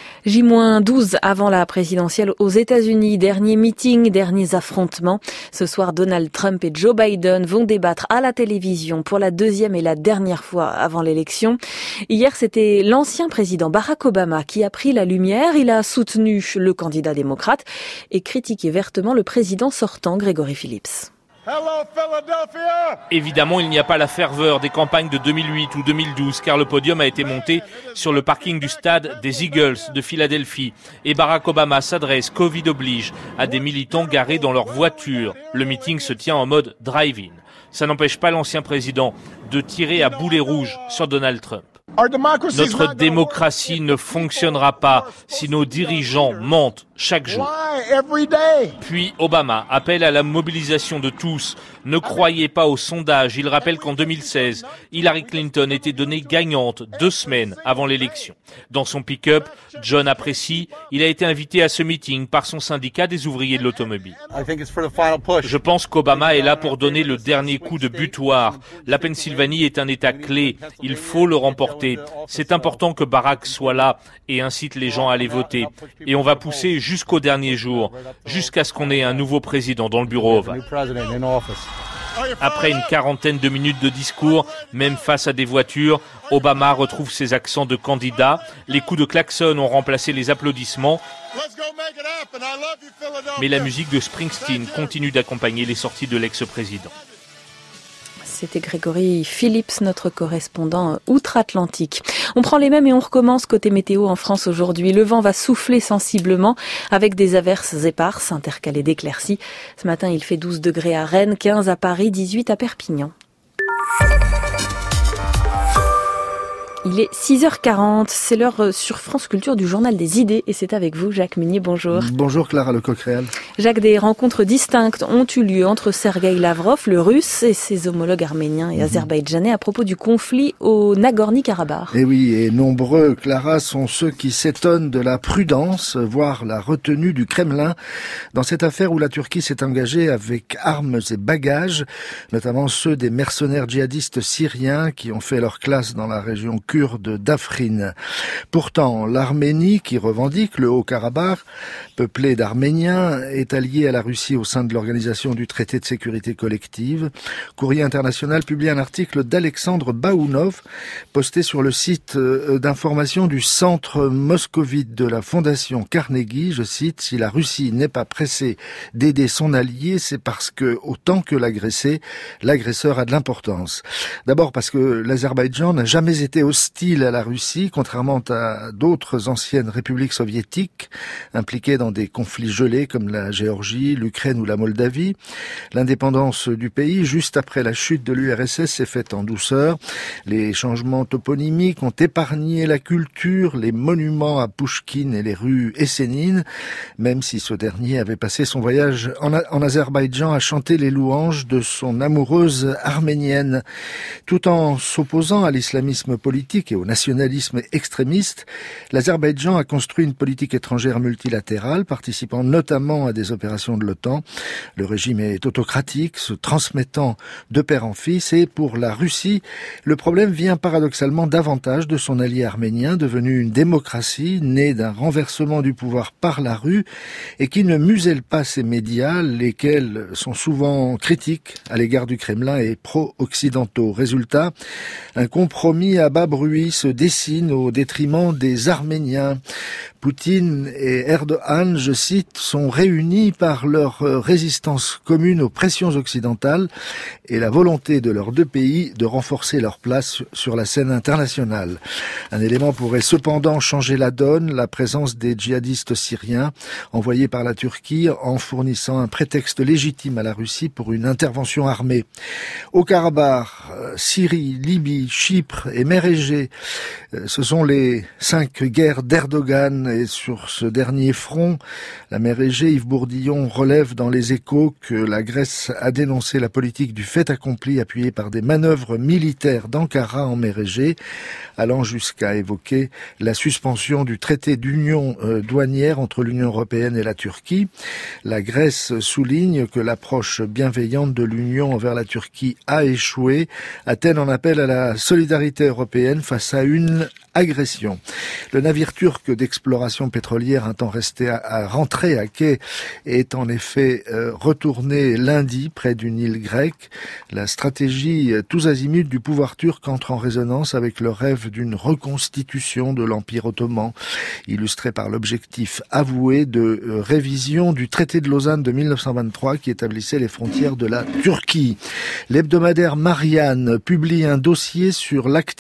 J-12 avant la présidentielle aux États-Unis. Dernier meeting, derniers affrontements. Ce soir, Donald Trump et Joe Biden vont débattre à la télévision pour la deuxième et la dernière fois avant l'élection. Hier, c'était l'ancien président Barack Obama qui a pris la lumière. Il a soutenu le candidat démocrate et critiqué vertement le président sortant, Gregory Phillips. Évidemment, il n'y a pas la ferveur des campagnes de 2008 ou 2012, car le podium a été monté sur le parking du stade des Eagles de Philadelphie. Et Barack Obama s'adresse, Covid oblige, à des militants garés dans leur voiture. Le meeting se tient en mode drive-in. Ça n'empêche pas l'ancien président de tirer à boulet rouge sur Donald Trump. Notre démocratie ne fonctionnera pas si nos dirigeants mentent chaque jour. Puis Obama appelle à la mobilisation de tous. Ne croyez pas aux sondages. Il rappelle qu'en 2016, Hillary Clinton était donnée gagnante 2 semaines avant l'élection. Dans son pick-up, John apprécie, il a été invité à ce meeting par son syndicat des ouvriers de l'automobile. Je pense qu'Obama est là pour donner le dernier coup de butoir. La Pennsylvanie est un État clé. Il faut le remporter. C'est important que Barack soit là et incite les gens à aller voter. Et on va pousser jusqu'au dernier jour, jusqu'à ce qu'on ait un nouveau président dans le bureau ovale. Après une 40aine de minutes de discours, même face à des voitures, Obama retrouve ses accents de candidat. Les coups de klaxon ont remplacé les applaudissements. Mais la musique de Springsteen continue d'accompagner les sorties de l'ex-président. C'était Grégory Phillips, notre correspondant outre-Atlantique. On prend les mêmes et on recommence côté météo en France aujourd'hui. Le vent va souffler sensiblement avec des averses éparses intercalées d'éclaircies. Ce matin, il fait 12 degrés à Rennes, 15 à Paris, 18 à Perpignan. Il est 6h40, c'est l'heure sur France Culture du Journal des idées et c'est avec vous Jacques Munier, bonjour. Bonjour Clara Lecoq-Réal. Jacques, des rencontres distinctes ont eu lieu entre Sergueï Lavrov, le russe, et ses homologues arméniens et azerbaïdjanais à propos du conflit au Nagorno-Karabakh. Et oui, et nombreux, Clara, sont ceux qui s'étonnent de la prudence, voire la retenue du Kremlin dans cette affaire où la Turquie s'est engagée avec armes et bagages, notamment ceux des mercenaires djihadistes syriens qui ont fait leur classe dans la région kurde d'Afrin. Pourtant, l'Arménie, qui revendique le Haut-Karabakh, peuplé d'Arméniens, est alliée à la Russie au sein de l'Organisation du Traité de sécurité collective. Courrier international publie un article d'Alexandre Baounov, posté sur le site d'information du Centre moscovite de la Fondation Carnegie. Je cite, « Si la Russie n'est pas pressée d'aider son allié, c'est parce que, autant que l'agressé, l'agresseur a de l'importance. » D'abord parce que l'Azerbaïdjan n'a jamais été hostile à la Russie, contrairement à d'autres anciennes républiques soviétiques impliquées dans des conflits gelés comme la Géorgie, l'Ukraine ou la Moldavie. L'indépendance du pays, juste après la chute de l'URSS, s'est faite en douceur. Les changements toponymiques ont épargné la culture, les monuments à Pouchkine et les rues essénines, même si ce dernier avait passé son voyage en Azerbaïdjan à chanter les louanges de son amoureuse arménienne. Tout en s'opposant à l'islamisme politique et au nationalisme extrémiste, l'Azerbaïdjan a construit une politique étrangère multilatérale, participant notamment à des opérations de l'OTAN. Le régime est autocratique, se transmettant de père en fils, et pour la Russie, le problème vient paradoxalement davantage de son allié arménien, devenu une démocratie, née d'un renversement du pouvoir par la rue, et qui ne muselle pas ses médias, lesquels sont souvent critiques à l'égard du Kremlin et pro-occidentaux. Résultat, un compromis à bas bruit se dessine au détriment des Arméniens. Poutine et Erdogan, je cite, sont réunis par leur résistance commune aux pressions occidentales et la volonté de leurs deux pays de renforcer leur place sur la scène internationale. Un élément pourrait cependant changer la donne, la présence des djihadistes syriens envoyés par la Turquie en fournissant un prétexte légitime à la Russie pour une intervention armée. Au Karabakh, Syrie, Libye, Chypre et mer Égée, ce sont les 5 guerres d'Erdogan. Et sur ce dernier front, la mer Égée, Yves Bourdillon relève dans Les Échos que la Grèce a dénoncé la politique du fait accompli appuyée par des manœuvres militaires d'Ankara en mer Égée, allant jusqu'à évoquer la suspension du traité d'union douanière entre l'Union européenne et la Turquie. La Grèce souligne que l'approche bienveillante de l'Union envers la Turquie a échoué. Athènes en appelle à la solidarité européenne face à une agression. Le navire turc d'exploration pétrolière, un temps resté à rentrer à quai, est en effet retourné lundi près d'une île grecque. La stratégie tous azimuts du pouvoir turc entre en résonance avec le rêve d'une reconstitution de l'Empire ottoman, illustré par l'objectif avoué de révision du traité de Lausanne de 1923 qui établissait les frontières de la Turquie. L'hebdomadaire Marianne publie un dossier sur l'activisme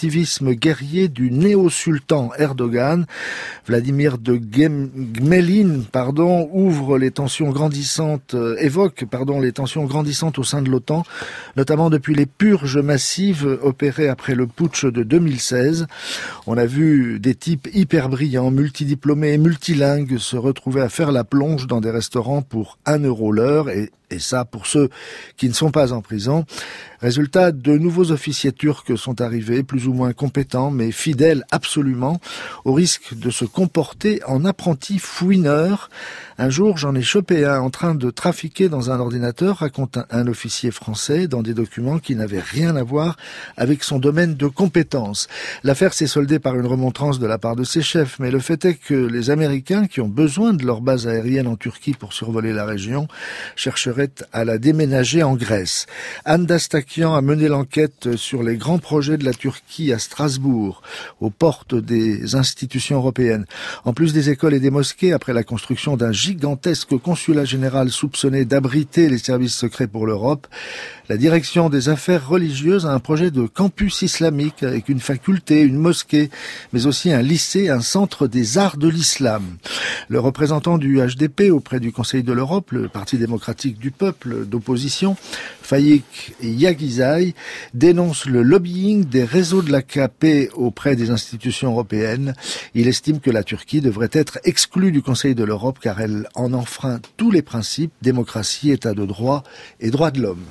charisme guerrier du néo-sultan Erdogan. Vladimir de Gmelin, évoque les tensions grandissantes au sein de l'OTAN, notamment depuis les purges massives opérées après le putsch de 2016. On a vu des types hyper brillants, multidiplômés et multilingues se retrouver à faire la plonge dans des restaurants pour 1 euro l'heure, et ça pour ceux qui ne sont pas en prison. Résultat, de nouveaux officiers turcs sont arrivés, plus ou moins compétents, mais fidèles absolument, au risque de se comporter en apprentis fouineurs. Un jour, j'en ai chopé un en train de trafiquer dans un ordinateur, raconte un officier français, dans des documents qui n'avaient rien à voir avec son domaine de compétence. L'affaire s'est soldée par une remontrance de la part de ses chefs, mais le fait est que les Américains, qui ont besoin de leur base aérienne en Turquie pour survoler la région, chercheraient à la déménager en Grèce. Anne Dastakian a mené l'enquête sur les grands projets de la Turquie à Strasbourg, aux portes des institutions européennes. En plus des écoles et des mosquées, après la construction d'un gigantesque consulat général soupçonné d'abriter les services secrets pour l'Europe, la direction des affaires religieuses a un projet de campus islamique avec une faculté, une mosquée, mais aussi un lycée, un centre des arts de l'islam. Le représentant du HDP auprès du Conseil de l'Europe, le Parti démocratique du peuple d'opposition, Faik Yagizay, dénonce le lobbying des réseaux de l'AKP auprès des institutions européennes. Il estime que la Turquie devrait être exclue du Conseil de l'Europe car elle en enfreint tous les principes, démocratie, état de droit et droits de l'homme.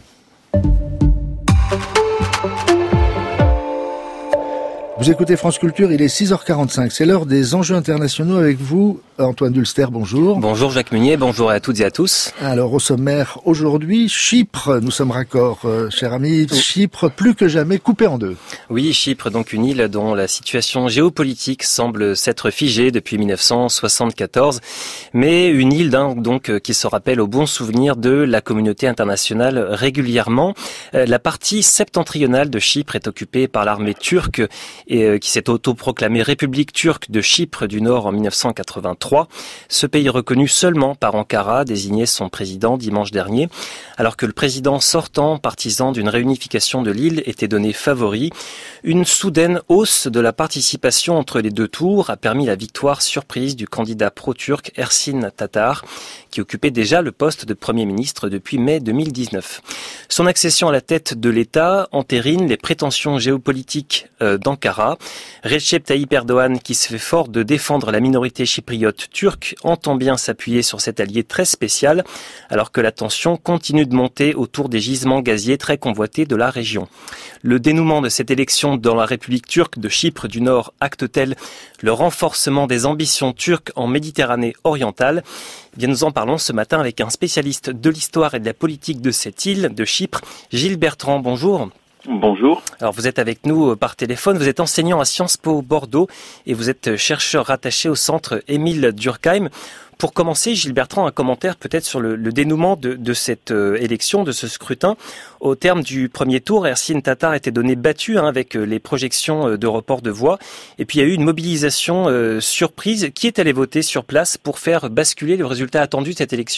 Vous écoutez France Culture, il est 6h45, c'est l'heure des enjeux internationaux avec vous, Antoine Dulster, bonjour. Bonjour Jacques Meunier, bonjour à toutes et à tous. Alors au sommaire, aujourd'hui, Chypre, nous sommes raccords, cher ami, Chypre plus que jamais coupée en deux. Oui, Chypre, donc une île dont la situation géopolitique semble s'être figée depuis 1974, mais une île donc qui se rappelle au bon souvenir de la communauté internationale régulièrement. La partie septentrionale de Chypre est occupée par l'armée turque et qui s'est autoproclamée République turque de Chypre du Nord en 1983. Ce pays reconnu seulement par Ankara désignait son président dimanche dernier, alors que le président sortant, partisan d'une réunification de l'île, était donné favori. Une soudaine hausse de la participation entre les deux tours a permis la victoire surprise du candidat pro-turc Ersin Tatar, qui occupait déjà le poste de Premier ministre depuis mai 2019. Son accession à la tête de l'État entérine les prétentions géopolitiques d'Ankara. Recep Tayyip Erdogan, qui se fait fort de défendre la minorité chypriote turque, entend bien s'appuyer sur cet allié très spécial, alors que la tension continue de monter autour des gisements gaziers très convoités de la région. Le dénouement de cette élection dans la République turque de Chypre du Nord acte-t-elle le renforcement des ambitions turques en Méditerranée orientale ? Eh bien, nous en parlons ce matin avec un spécialiste de l'histoire et de la politique de cette île, de Chypre, Gilles Bertrand. Bonjour. Bonjour. Alors vous êtes avec nous par téléphone, vous êtes enseignant à Sciences Po Bordeaux et vous êtes chercheur rattaché au centre Émile Durkheim. Pour commencer, Gilles Bertrand, un commentaire peut-être sur le dénouement de cette élection, de ce scrutin. Au terme du premier tour, Ersin Tatar était donné battu avec les projections de report de voix. Et puis il y a eu une mobilisation surprise. Qui est allé voter sur place pour faire basculer le résultat attendu de cette élection ?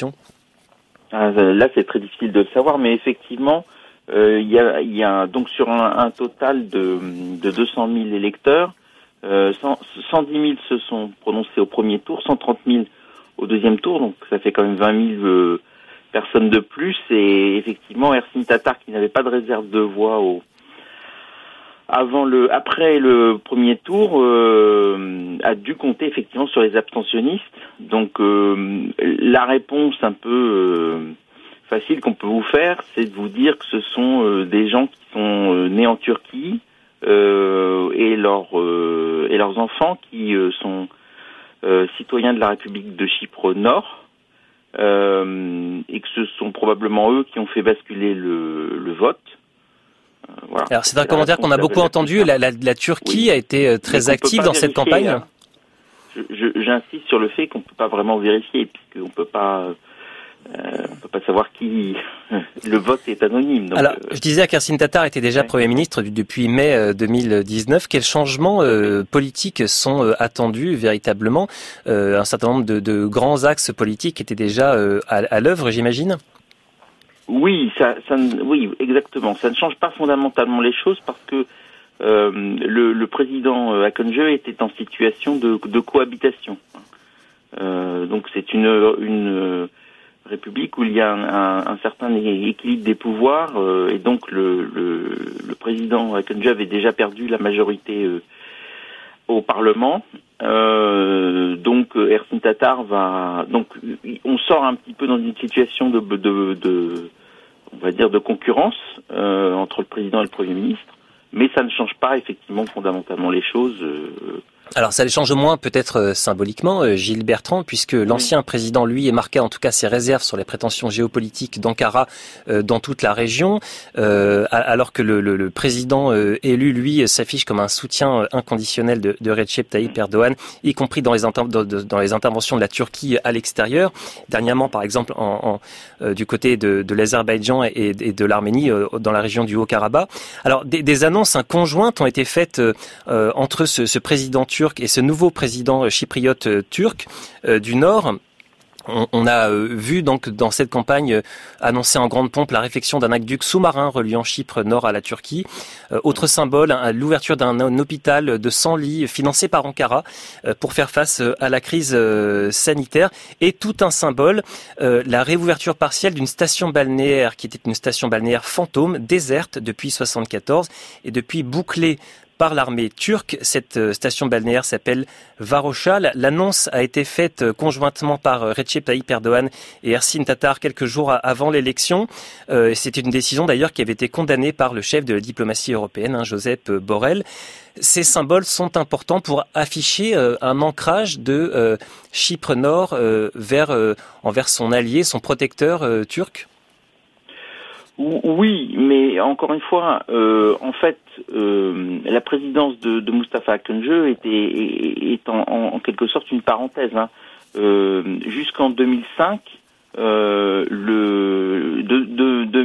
Là, c'est très difficile de le savoir, mais effectivement, il y a donc sur un total de 200 000 électeurs, 110 000 se sont prononcés au premier tour, 130 000 au deuxième tour, donc ça fait quand même 20 000 personnes de plus. Et effectivement, Ersin Tatar, qui n'avait pas de réserve de voix après le premier tour, a dû compter effectivement sur les abstentionnistes. Donc la réponse un peu facile qu'on peut vous faire, c'est de vous dire que ce sont des gens qui sont nés en Turquie et leurs enfants qui sont citoyens de la République de Chypre Nord, et que ce sont probablement eux qui ont fait basculer le vote. Voilà. Alors c'est un commentaire qu'on a beaucoup entendu. La Turquie a été très active dans cette campagne. J'insiste sur le fait qu'on ne peut pas vraiment vérifier, puisqu'on peut pas savoir qui. Le vote est anonyme. Donc, alors, je disais qu'Ersin Tatar était déjà Premier ministre depuis mai 2019. Quels changements politiques sont attendus véritablement ? Un certain nombre de grands axes politiques étaient déjà à l'œuvre, j'imagine. Oui, oui, exactement. Ça ne change pas fondamentalement les choses parce que le président Akıncı était en situation de cohabitation. Donc c'est une république où il y a un certain équilibre des pouvoirs, et donc le président Akıncı avait déjà perdu la majorité au Parlement. Donc Ersin Tatar donc on sort un petit peu dans une situation de on va dire de concurrence entre le président et le Premier ministre, mais ça ne change pas effectivement fondamentalement les choses. Alors ça les change moins peut-être symboliquement, Gilles Bertrand, puisque l'ancien président, lui, marquait en tout cas ses réserves sur les prétentions géopolitiques d'Ankara dans toute la région, alors que le président élu, lui, s'affiche comme un soutien inconditionnel de Recep Tayyip Erdogan, y compris dans les interventions de la Turquie à l'extérieur. Dernièrement, par exemple, du côté de l'Azerbaïdjan et de l'Arménie, dans la région du Haut-Karabakh. Alors des annonces conjointes ont été faites entre ce président turc et ce nouveau président chypriote turc du Nord. On a vu donc dans cette campagne annoncer en grande pompe la réfection d'un aqueduc sous-marin reliant Chypre nord à la Turquie. Autre symbole, l'ouverture d'un hôpital de 100 lits financé par Ankara pour faire face à la crise sanitaire. Et tout un symbole, la réouverture partielle d'une station balnéaire qui était une station balnéaire fantôme, déserte depuis 1974 et depuis bouclée par l'armée turque. Cette station balnéaire s'appelle Varosha. L'annonce a été faite conjointement par Recep Tayyip Erdogan et Ersin Tatar quelques jours avant l'élection. C'était une décision d'ailleurs qui avait été condamnée par le chef de la diplomatie européenne, Josep Borrell. Ces symboles sont importants pour afficher un ancrage de Chypre Nord envers son allié, son protecteur turc. Oui, mais encore une fois, en fait, la présidence de Mustafa Akıncı est en quelque sorte une parenthèse. Jusqu'en 2005, de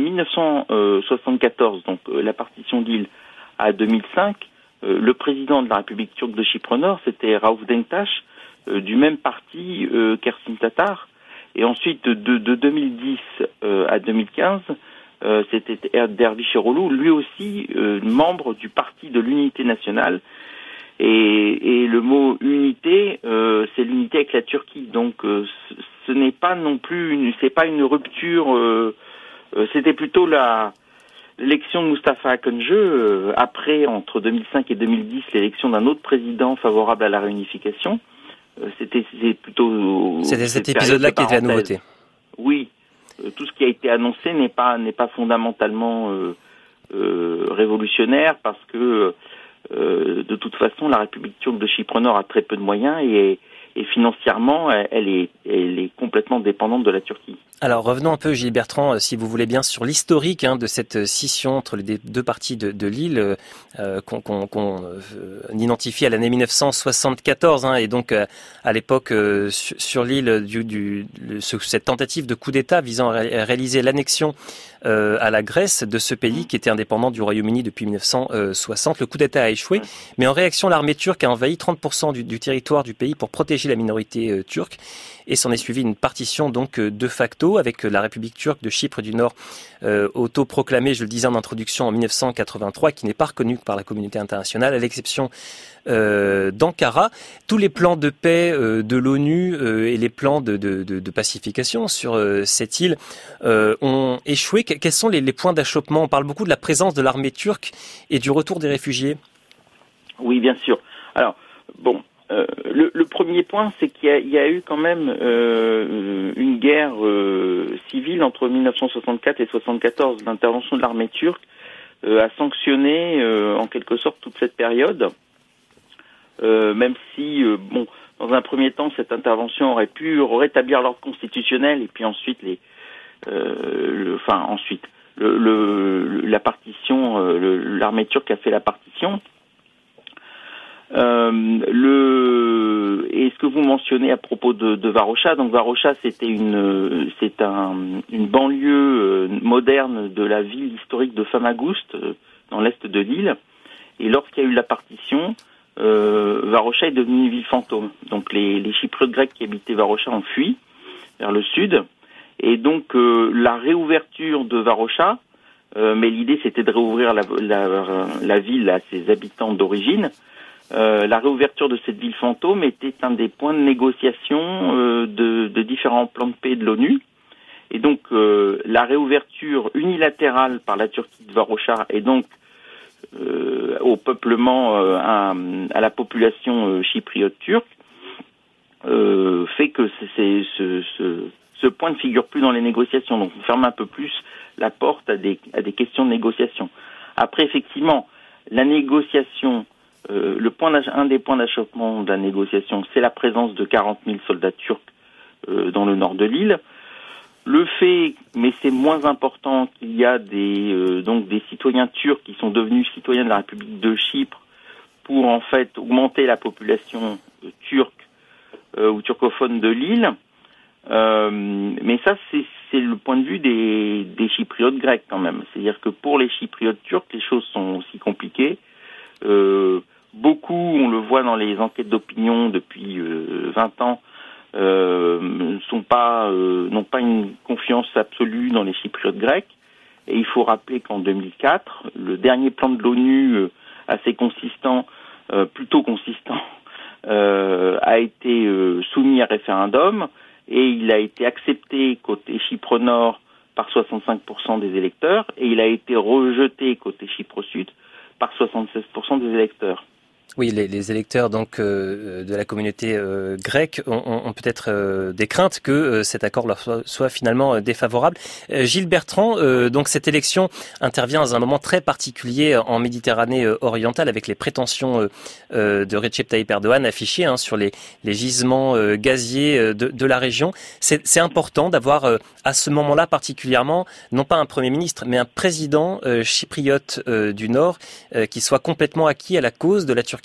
1974, donc la partition d'île, à 2005, le président de la République turque de Chypre Nord, c'était Rauf Denktaş, du même parti qu'Ersin Tatar. Et ensuite, de 2010 à 2015, c'était Dervişoğlu, lui aussi membre du parti de l'unité nationale. Et le mot unité, c'est l'unité avec la Turquie. Donc ce n'est pas non plus c'est pas une rupture. C'était plutôt l'élection de Mustafa Akıncı après, entre 2005 et 2010, l'élection d'un autre président favorable à la réunification. C'était cet épisode-là qui était la nouveauté. Oui. Tout ce qui a été annoncé n'est pas fondamentalement révolutionnaire, parce que de toute façon la République turque de Chypre Nord a très peu de moyens et financièrement elle est complètement dépendante de la Turquie. Alors revenons un peu, Gilles Bertrand, si vous voulez bien, sur l'historique de cette scission entre les deux parties de l'île qu'on identifie à l'année 1974, et donc à l'époque sur l'île cette tentative de coup d'État visant à réaliser l'annexion à la Grèce de ce pays qui était indépendant du Royaume-Uni depuis 1960. Le coup d'État a échoué, mais en réaction, l'armée turque a envahi 30% du territoire du pays pour protéger la minorité turque, et s'en est suivi une partition donc de facto avec la République turque de Chypre du Nord autoproclamée, je le disais en introduction, en 1983, qui n'est pas reconnue par la communauté internationale, à l'exception d'Ankara. Tous les plans de paix de l'ONU et les plans de pacification sur cette île ont échoué. Quels sont les points d'achoppement ? On parle beaucoup de la présence de l'armée turque et du retour des réfugiés. Oui, bien sûr. Alors, bon, le premier point, c'est qu'il y a eu quand même une guerre civile entre 1964 et 1974. L'intervention de l'armée turque a sanctionné en quelque sorte toute cette période, même si, dans un premier temps, cette intervention aurait pu rétablir l'ordre constitutionnel, et puis ensuite la partition, l'armée turque a fait la partition. Et ce que vous mentionnez à propos de Varosha, donc Varosha c'est une banlieue moderne de la ville historique de Famagust, dans l'est de l'île. Et lorsqu'il y a eu la partition, Varosha est devenue une ville fantôme. Donc les Chypriotes grecs qui habitaient Varosha ont fui vers le sud. Et donc la réouverture de Varosha mais l'idée c'était de réouvrir la ville à ses habitants d'origine. La réouverture de cette ville fantôme était un des points de négociation de différents plans de paix de l'ONU. Et donc la réouverture unilatérale par la Turquie de Varoshar et donc au peuplement, à la population chypriote turque, fait que ce point ne figure plus dans les négociations. Donc on ferme un peu plus la porte à des questions de négociation. Après, effectivement, la négociation, un des points d'achoppement de la négociation, c'est la présence de 40 000 soldats turcs dans le nord de l'île. Le fait, mais c'est moins important, qu'il y a donc des citoyens turcs qui sont devenus citoyens de la République de Chypre pour en fait augmenter la population turque ou turcophone de l'île. Mais ça, c'est le point de vue des Chypriotes grecs quand même. C'est-à-dire que pour les Chypriotes turcs, les choses sont aussi compliquées. Beaucoup, on le voit dans les enquêtes d'opinion depuis 20 ans, n'ont pas une confiance absolue dans les Chypriotes grecs. Et il faut rappeler qu'en 2004, le dernier plan de l'ONU assez consistant, plutôt consistant, a été soumis à référendum et il a été accepté côté Chypre Nord par 65% des électeurs et il a été rejeté côté Chypre Sud par 76% des électeurs. Oui, les électeurs donc de la communauté grecque ont peut-être des craintes que cet accord leur soit finalement défavorable. Gilles Bertrand, donc cette élection intervient dans un moment très particulier en Méditerranée orientale avec les prétentions de Recep Tayyip Erdogan affichées sur les gisements gaziers de la région. C'est important d'avoir à ce moment-là particulièrement non pas un Premier ministre mais un président chypriote du Nord qui soit complètement acquis à la cause de la Turquie.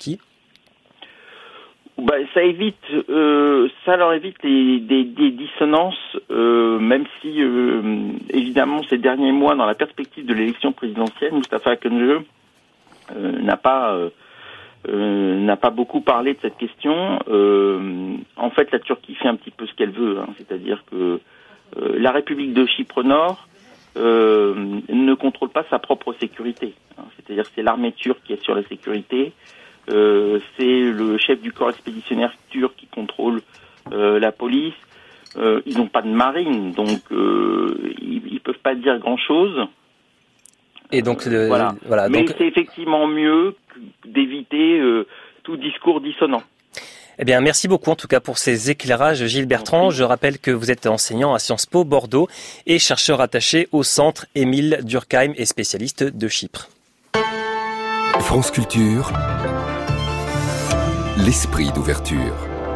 Ça leur évite des dissonances, même si évidemment ces derniers mois, dans la perspective de l'élection présidentielle, Mustafa Akıncı n'a pas beaucoup parlé de cette question. En fait, la Turquie fait un petit peu ce qu'elle veut, c'est-à-dire que la République de Chypre Nord ne contrôle pas sa propre sécurité. C'est-à-dire que c'est l'armée turque qui est sur la sécurité. C'est le chef du corps expéditionnaire turc qui contrôle la police. Ils n'ont pas de marine, donc ils peuvent pas dire grand-chose. Et donc, voilà. Mais c'est effectivement mieux d'éviter tout discours dissonant. Eh bien, merci beaucoup en tout cas pour ces éclairages, Gilles Bertrand. Je rappelle que vous êtes enseignant à Sciences Po Bordeaux et chercheur attaché au centre Émile Durkheim et spécialiste de Chypre. France Culture, l'esprit d'ouverture.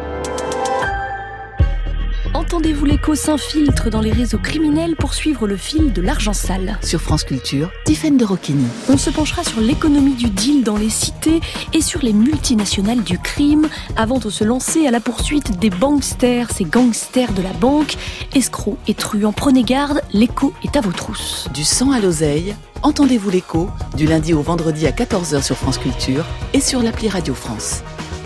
Entendez-vous l'écho s'infiltre dans les réseaux criminels pour suivre le fil de l'argent sale. Sur France Culture, Tiffaine de Rocchini. On se penchera sur l'économie du deal dans les cités et sur les multinationales du crime avant de se lancer à la poursuite des banksters, ces gangsters de la banque. Escrocs et truands, prenez garde, l'écho est à vos trousses. Du sang à l'oseille, entendez-vous l'écho, du lundi au vendredi à 14h sur France Culture et sur l'appli Radio France.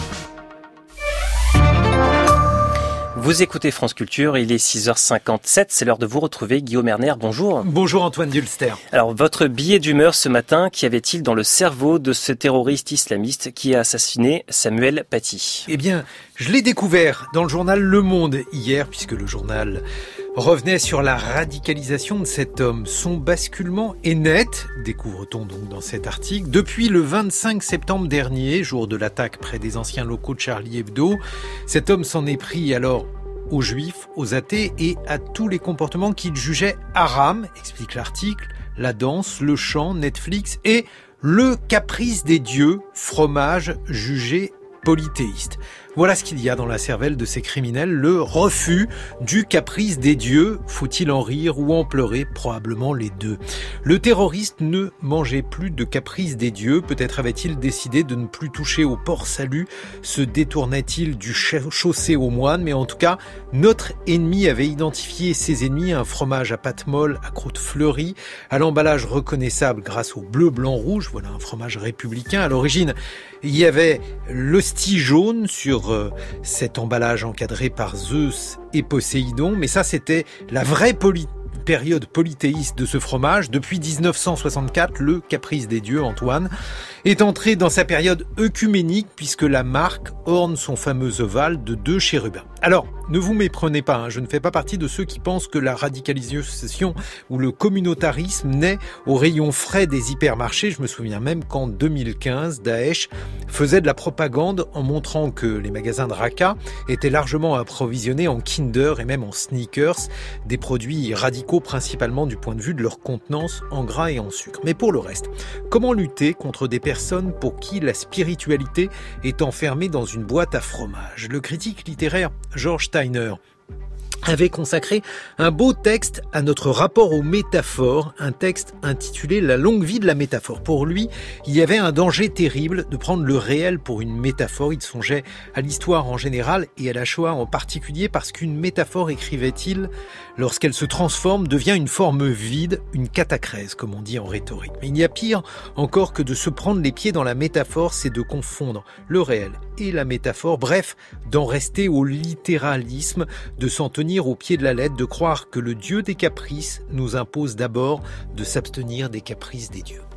Vous écoutez France Culture, il est 6h57, c'est l'heure de vous retrouver. Guillaume Erner, bonjour. Bonjour Antoine Dulster. Alors, votre billet d'humeur ce matin, qu'y avait-il dans le cerveau de ce terroriste islamiste qui a assassiné Samuel Paty ? Eh bien, je l'ai découvert dans le journal Le Monde hier, puisque le journal revenait sur la radicalisation de cet homme. Son basculement est net, découvre-t-on donc dans cet article, depuis le 25 septembre dernier, jour de l'attaque près des anciens locaux de Charlie Hebdo. Cet homme s'en est pris alors aux juifs, aux athées et à tous les comportements qu'il jugeait haram, explique l'article, la danse, le chant, Netflix et le caprice des dieux, fromage jugé polythéiste. Voilà ce qu'il y a dans la cervelle de ces criminels, le refus du caprice des dieux. Faut-il en rire ou en pleurer ? Probablement les deux. Le terroriste ne mangeait plus de caprice des dieux. Peut-être avait-il décidé de ne plus toucher au port-salut. Se détournait-il du chaussé aux moines ? Mais en tout cas, notre ennemi avait identifié ses ennemis, un fromage à pâte molle, à croûte fleurie, à l'emballage reconnaissable grâce au bleu, blanc, rouge. Voilà un fromage républicain. À l'origine, il y avait l'hostie jaune sur cet emballage encadré par Zeus et Poséidon, mais ça c'était la vraie période polythéiste de ce fromage. Depuis 1964, le Caprice des dieux, Antoine, est entré dans sa période œcuménique puisque la marque orne son fameux ovale de 2 chérubins. Alors, ne vous méprenez pas, je ne fais pas partie de ceux qui pensent que la radicalisation ou le communautarisme naît au rayon frais des hypermarchés. Je me souviens même qu'en 2015, Daesh faisait de la propagande en montrant que les magasins de Raqqa étaient largement approvisionnés en Kinder et même en sneakers, des produits radicaux principalement du point de vue de leur contenance en gras et en sucre. Mais pour le reste, comment lutter contre des personnes pour qui la spiritualité est enfermée dans une boîte à fromage ? Le critique littéraire George Steiner avait consacré un beau texte à notre rapport aux métaphores, un texte intitulé « La longue vie de la métaphore ». Pour lui, il y avait un danger terrible de prendre le réel pour une métaphore. Il songeait à l'histoire en général et à la Shoah en particulier parce qu'une métaphore, écrivait-il, lorsqu'elle se transforme, devient une forme vide, une catacrèse, comme on dit en rhétorique. Mais il y a pire encore que de se prendre les pieds dans la métaphore, c'est de confondre le réel et la métaphore, bref, d'en rester au littéralisme, de s'en tenir au pied de la lettre, de croire que le dieu des caprices nous impose d'abord de s'abstenir des caprices des dieux.